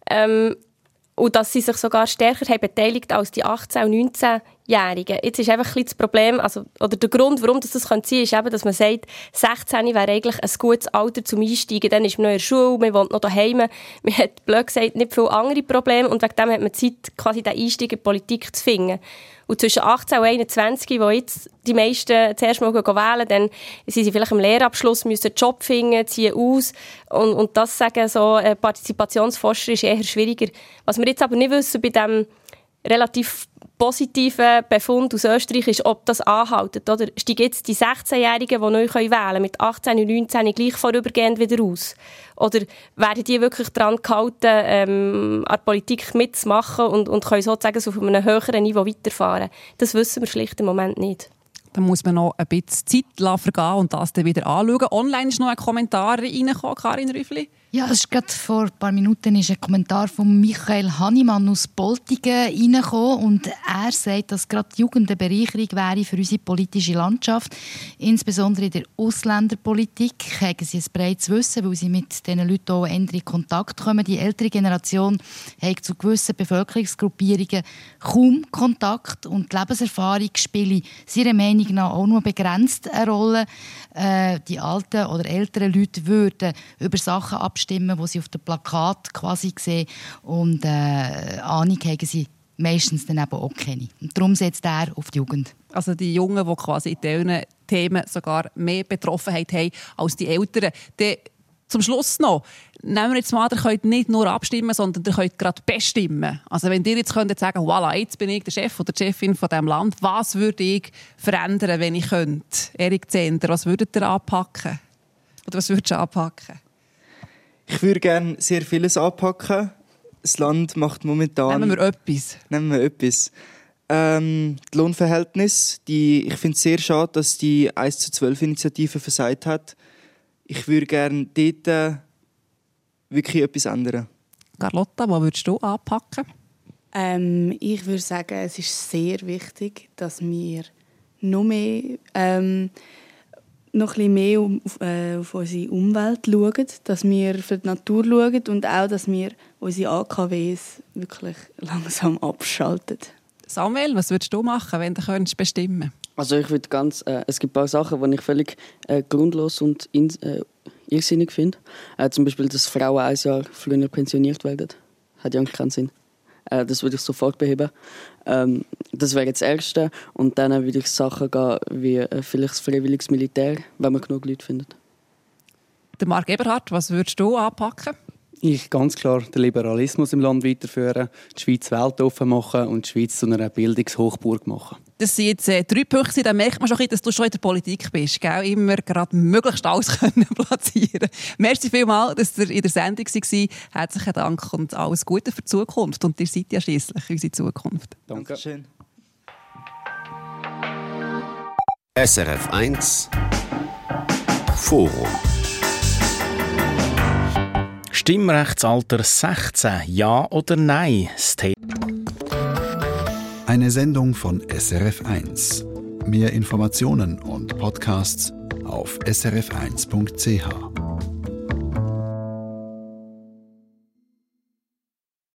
Speaker 10: und dass sie sich sogar stärker haben beteiligt als die 18- und 19-Jährigen. Jetzt ist einfach ein bisschen das Problem, oder der Grund, warum das sein kann, ist eben, dass man sagt, 16 wäre eigentlich ein gutes Alter zum Einsteigen. Dann ist man noch in der Schule, man wohnt noch daheim, man hat, blöd gesagt, nicht viele andere Probleme und wegen dem hat man Zeit, quasi den Einstieg in die Politik zu finden. Und zwischen 18 und 21, wo jetzt die meisten zuerst mal wählen, dann sind sie vielleicht im Lehrabschluss, müssen einen Job finden, ziehen aus. Und das sagen so Partizipationsforscher ist eher schwieriger. Was wir jetzt aber nicht wissen bei diesem relativ positiven Befund aus Österreich ist, ob das anhält. Oder steigen jetzt die 16-Jährigen, die neu wählen können, mit 18 und 19 gleich vorübergehend wieder aus? Oder werden die wirklich daran gehalten, an der Politik mitzumachen und können sozusagen auf einem höheren Niveau weiterfahren? Das wissen wir schlicht im Moment nicht.
Speaker 4: Da muss man noch ein bisschen Zeit vergehen und das dann wieder anschauen. Online ist noch ein Kommentar reingekommen, Karin Rüffli.
Speaker 5: Ja, es ist gerade vor ein paar Minuten ist ein Kommentar von Michael Hannemann aus Boltigen reingekommen und er sagt, dass gerade die Jugend eine Bereicherung wäre für unsere politische Landschaft. Insbesondere in der Ausländerpolitik haben sie ein breites Wissen, weil sie mit diesen Leuten auch eher in Kontakt kommen. Die ältere Generation hat zu gewissen Bevölkerungsgruppierungen kaum Kontakt und die Lebenserfahrung spielt seiner Meinung nach auch nur begrenzt eine Rolle. Die alten oder älteren Leute würden über Sachen abstimmen, die sie auf dem Plakat quasi sehen und Ahnung haben sie meistens dann eben auch keine. Und darum setzt er auf die Jugend.
Speaker 4: Also die Jungen, die quasi in diesen Themen sogar mehr Betroffenheit haben als die Älteren. Zum Schluss noch, nehmen wir jetzt mal, ihr könnt nicht nur abstimmen, sondern ihr könnt gerade bestimmen. Also wenn ihr jetzt könntet sagen, voilà, jetzt bin ich der Chef oder die Chefin von diesem Land, was würde ich verändern, wenn ich könnte? Erik Zehnder, was würdet ihr anpacken? Oder was würdest du anpacken?
Speaker 8: Ich würde gerne sehr vieles anpacken. Das Land macht momentan...
Speaker 4: Nehmen wir etwas.
Speaker 8: Die Lohnverhältnisse, ich finde es sehr schade, dass die 1:12-Initiative versagt hat. Ich würde gerne dort wirklich etwas ändern.
Speaker 4: Carlotta, was würdest du anpacken?
Speaker 6: Ich würde sagen, es ist sehr wichtig, dass wir noch mehr... noch ein bisschen mehr auf unsere Umwelt schauen, dass wir für die Natur schauen und auch, dass wir unsere AKWs wirklich langsam abschalten.
Speaker 4: Samuel, was würdest du machen, wenn du bestimmen könntest?
Speaker 7: Also ich würde es gibt ein paar Sachen, die ich völlig grundlos und irrsinnig finde. Zum Beispiel, dass Frauen 1 Jahr früher pensioniert werden. Hat ja keinen Sinn. Das würde ich sofort beheben. Das wäre jetzt das Erste. Und dann würde ich Sachen gehen, wie vielleicht das freiwilliges Militär, wenn man genug Leute findet.
Speaker 4: Der Marc Eberhard, was würdest du anpacken?
Speaker 9: Ich ganz klar den Liberalismus im Land weiterführen, die Schweiz weltoffen machen und die Schweiz zu einer Bildungshochburg machen. Das
Speaker 4: sind jetzt 3 Punkte, da merkt man schon, dass du schon in der Politik bist. Gell? Immer gerade möglichst alles platzieren. Merci vielmals, dass ihr in der Sendung war. Herzlichen Dank und alles Gute für die Zukunft. Und ihr seid ja schliesslich unsere Zukunft.
Speaker 9: Danke.
Speaker 8: Schön.
Speaker 2: SRF 1 Forum.
Speaker 3: Stimmrechtsalter 16, ja oder nein?
Speaker 1: Eine Sendung von SRF1. Mehr Informationen und Podcasts auf srf1.ch.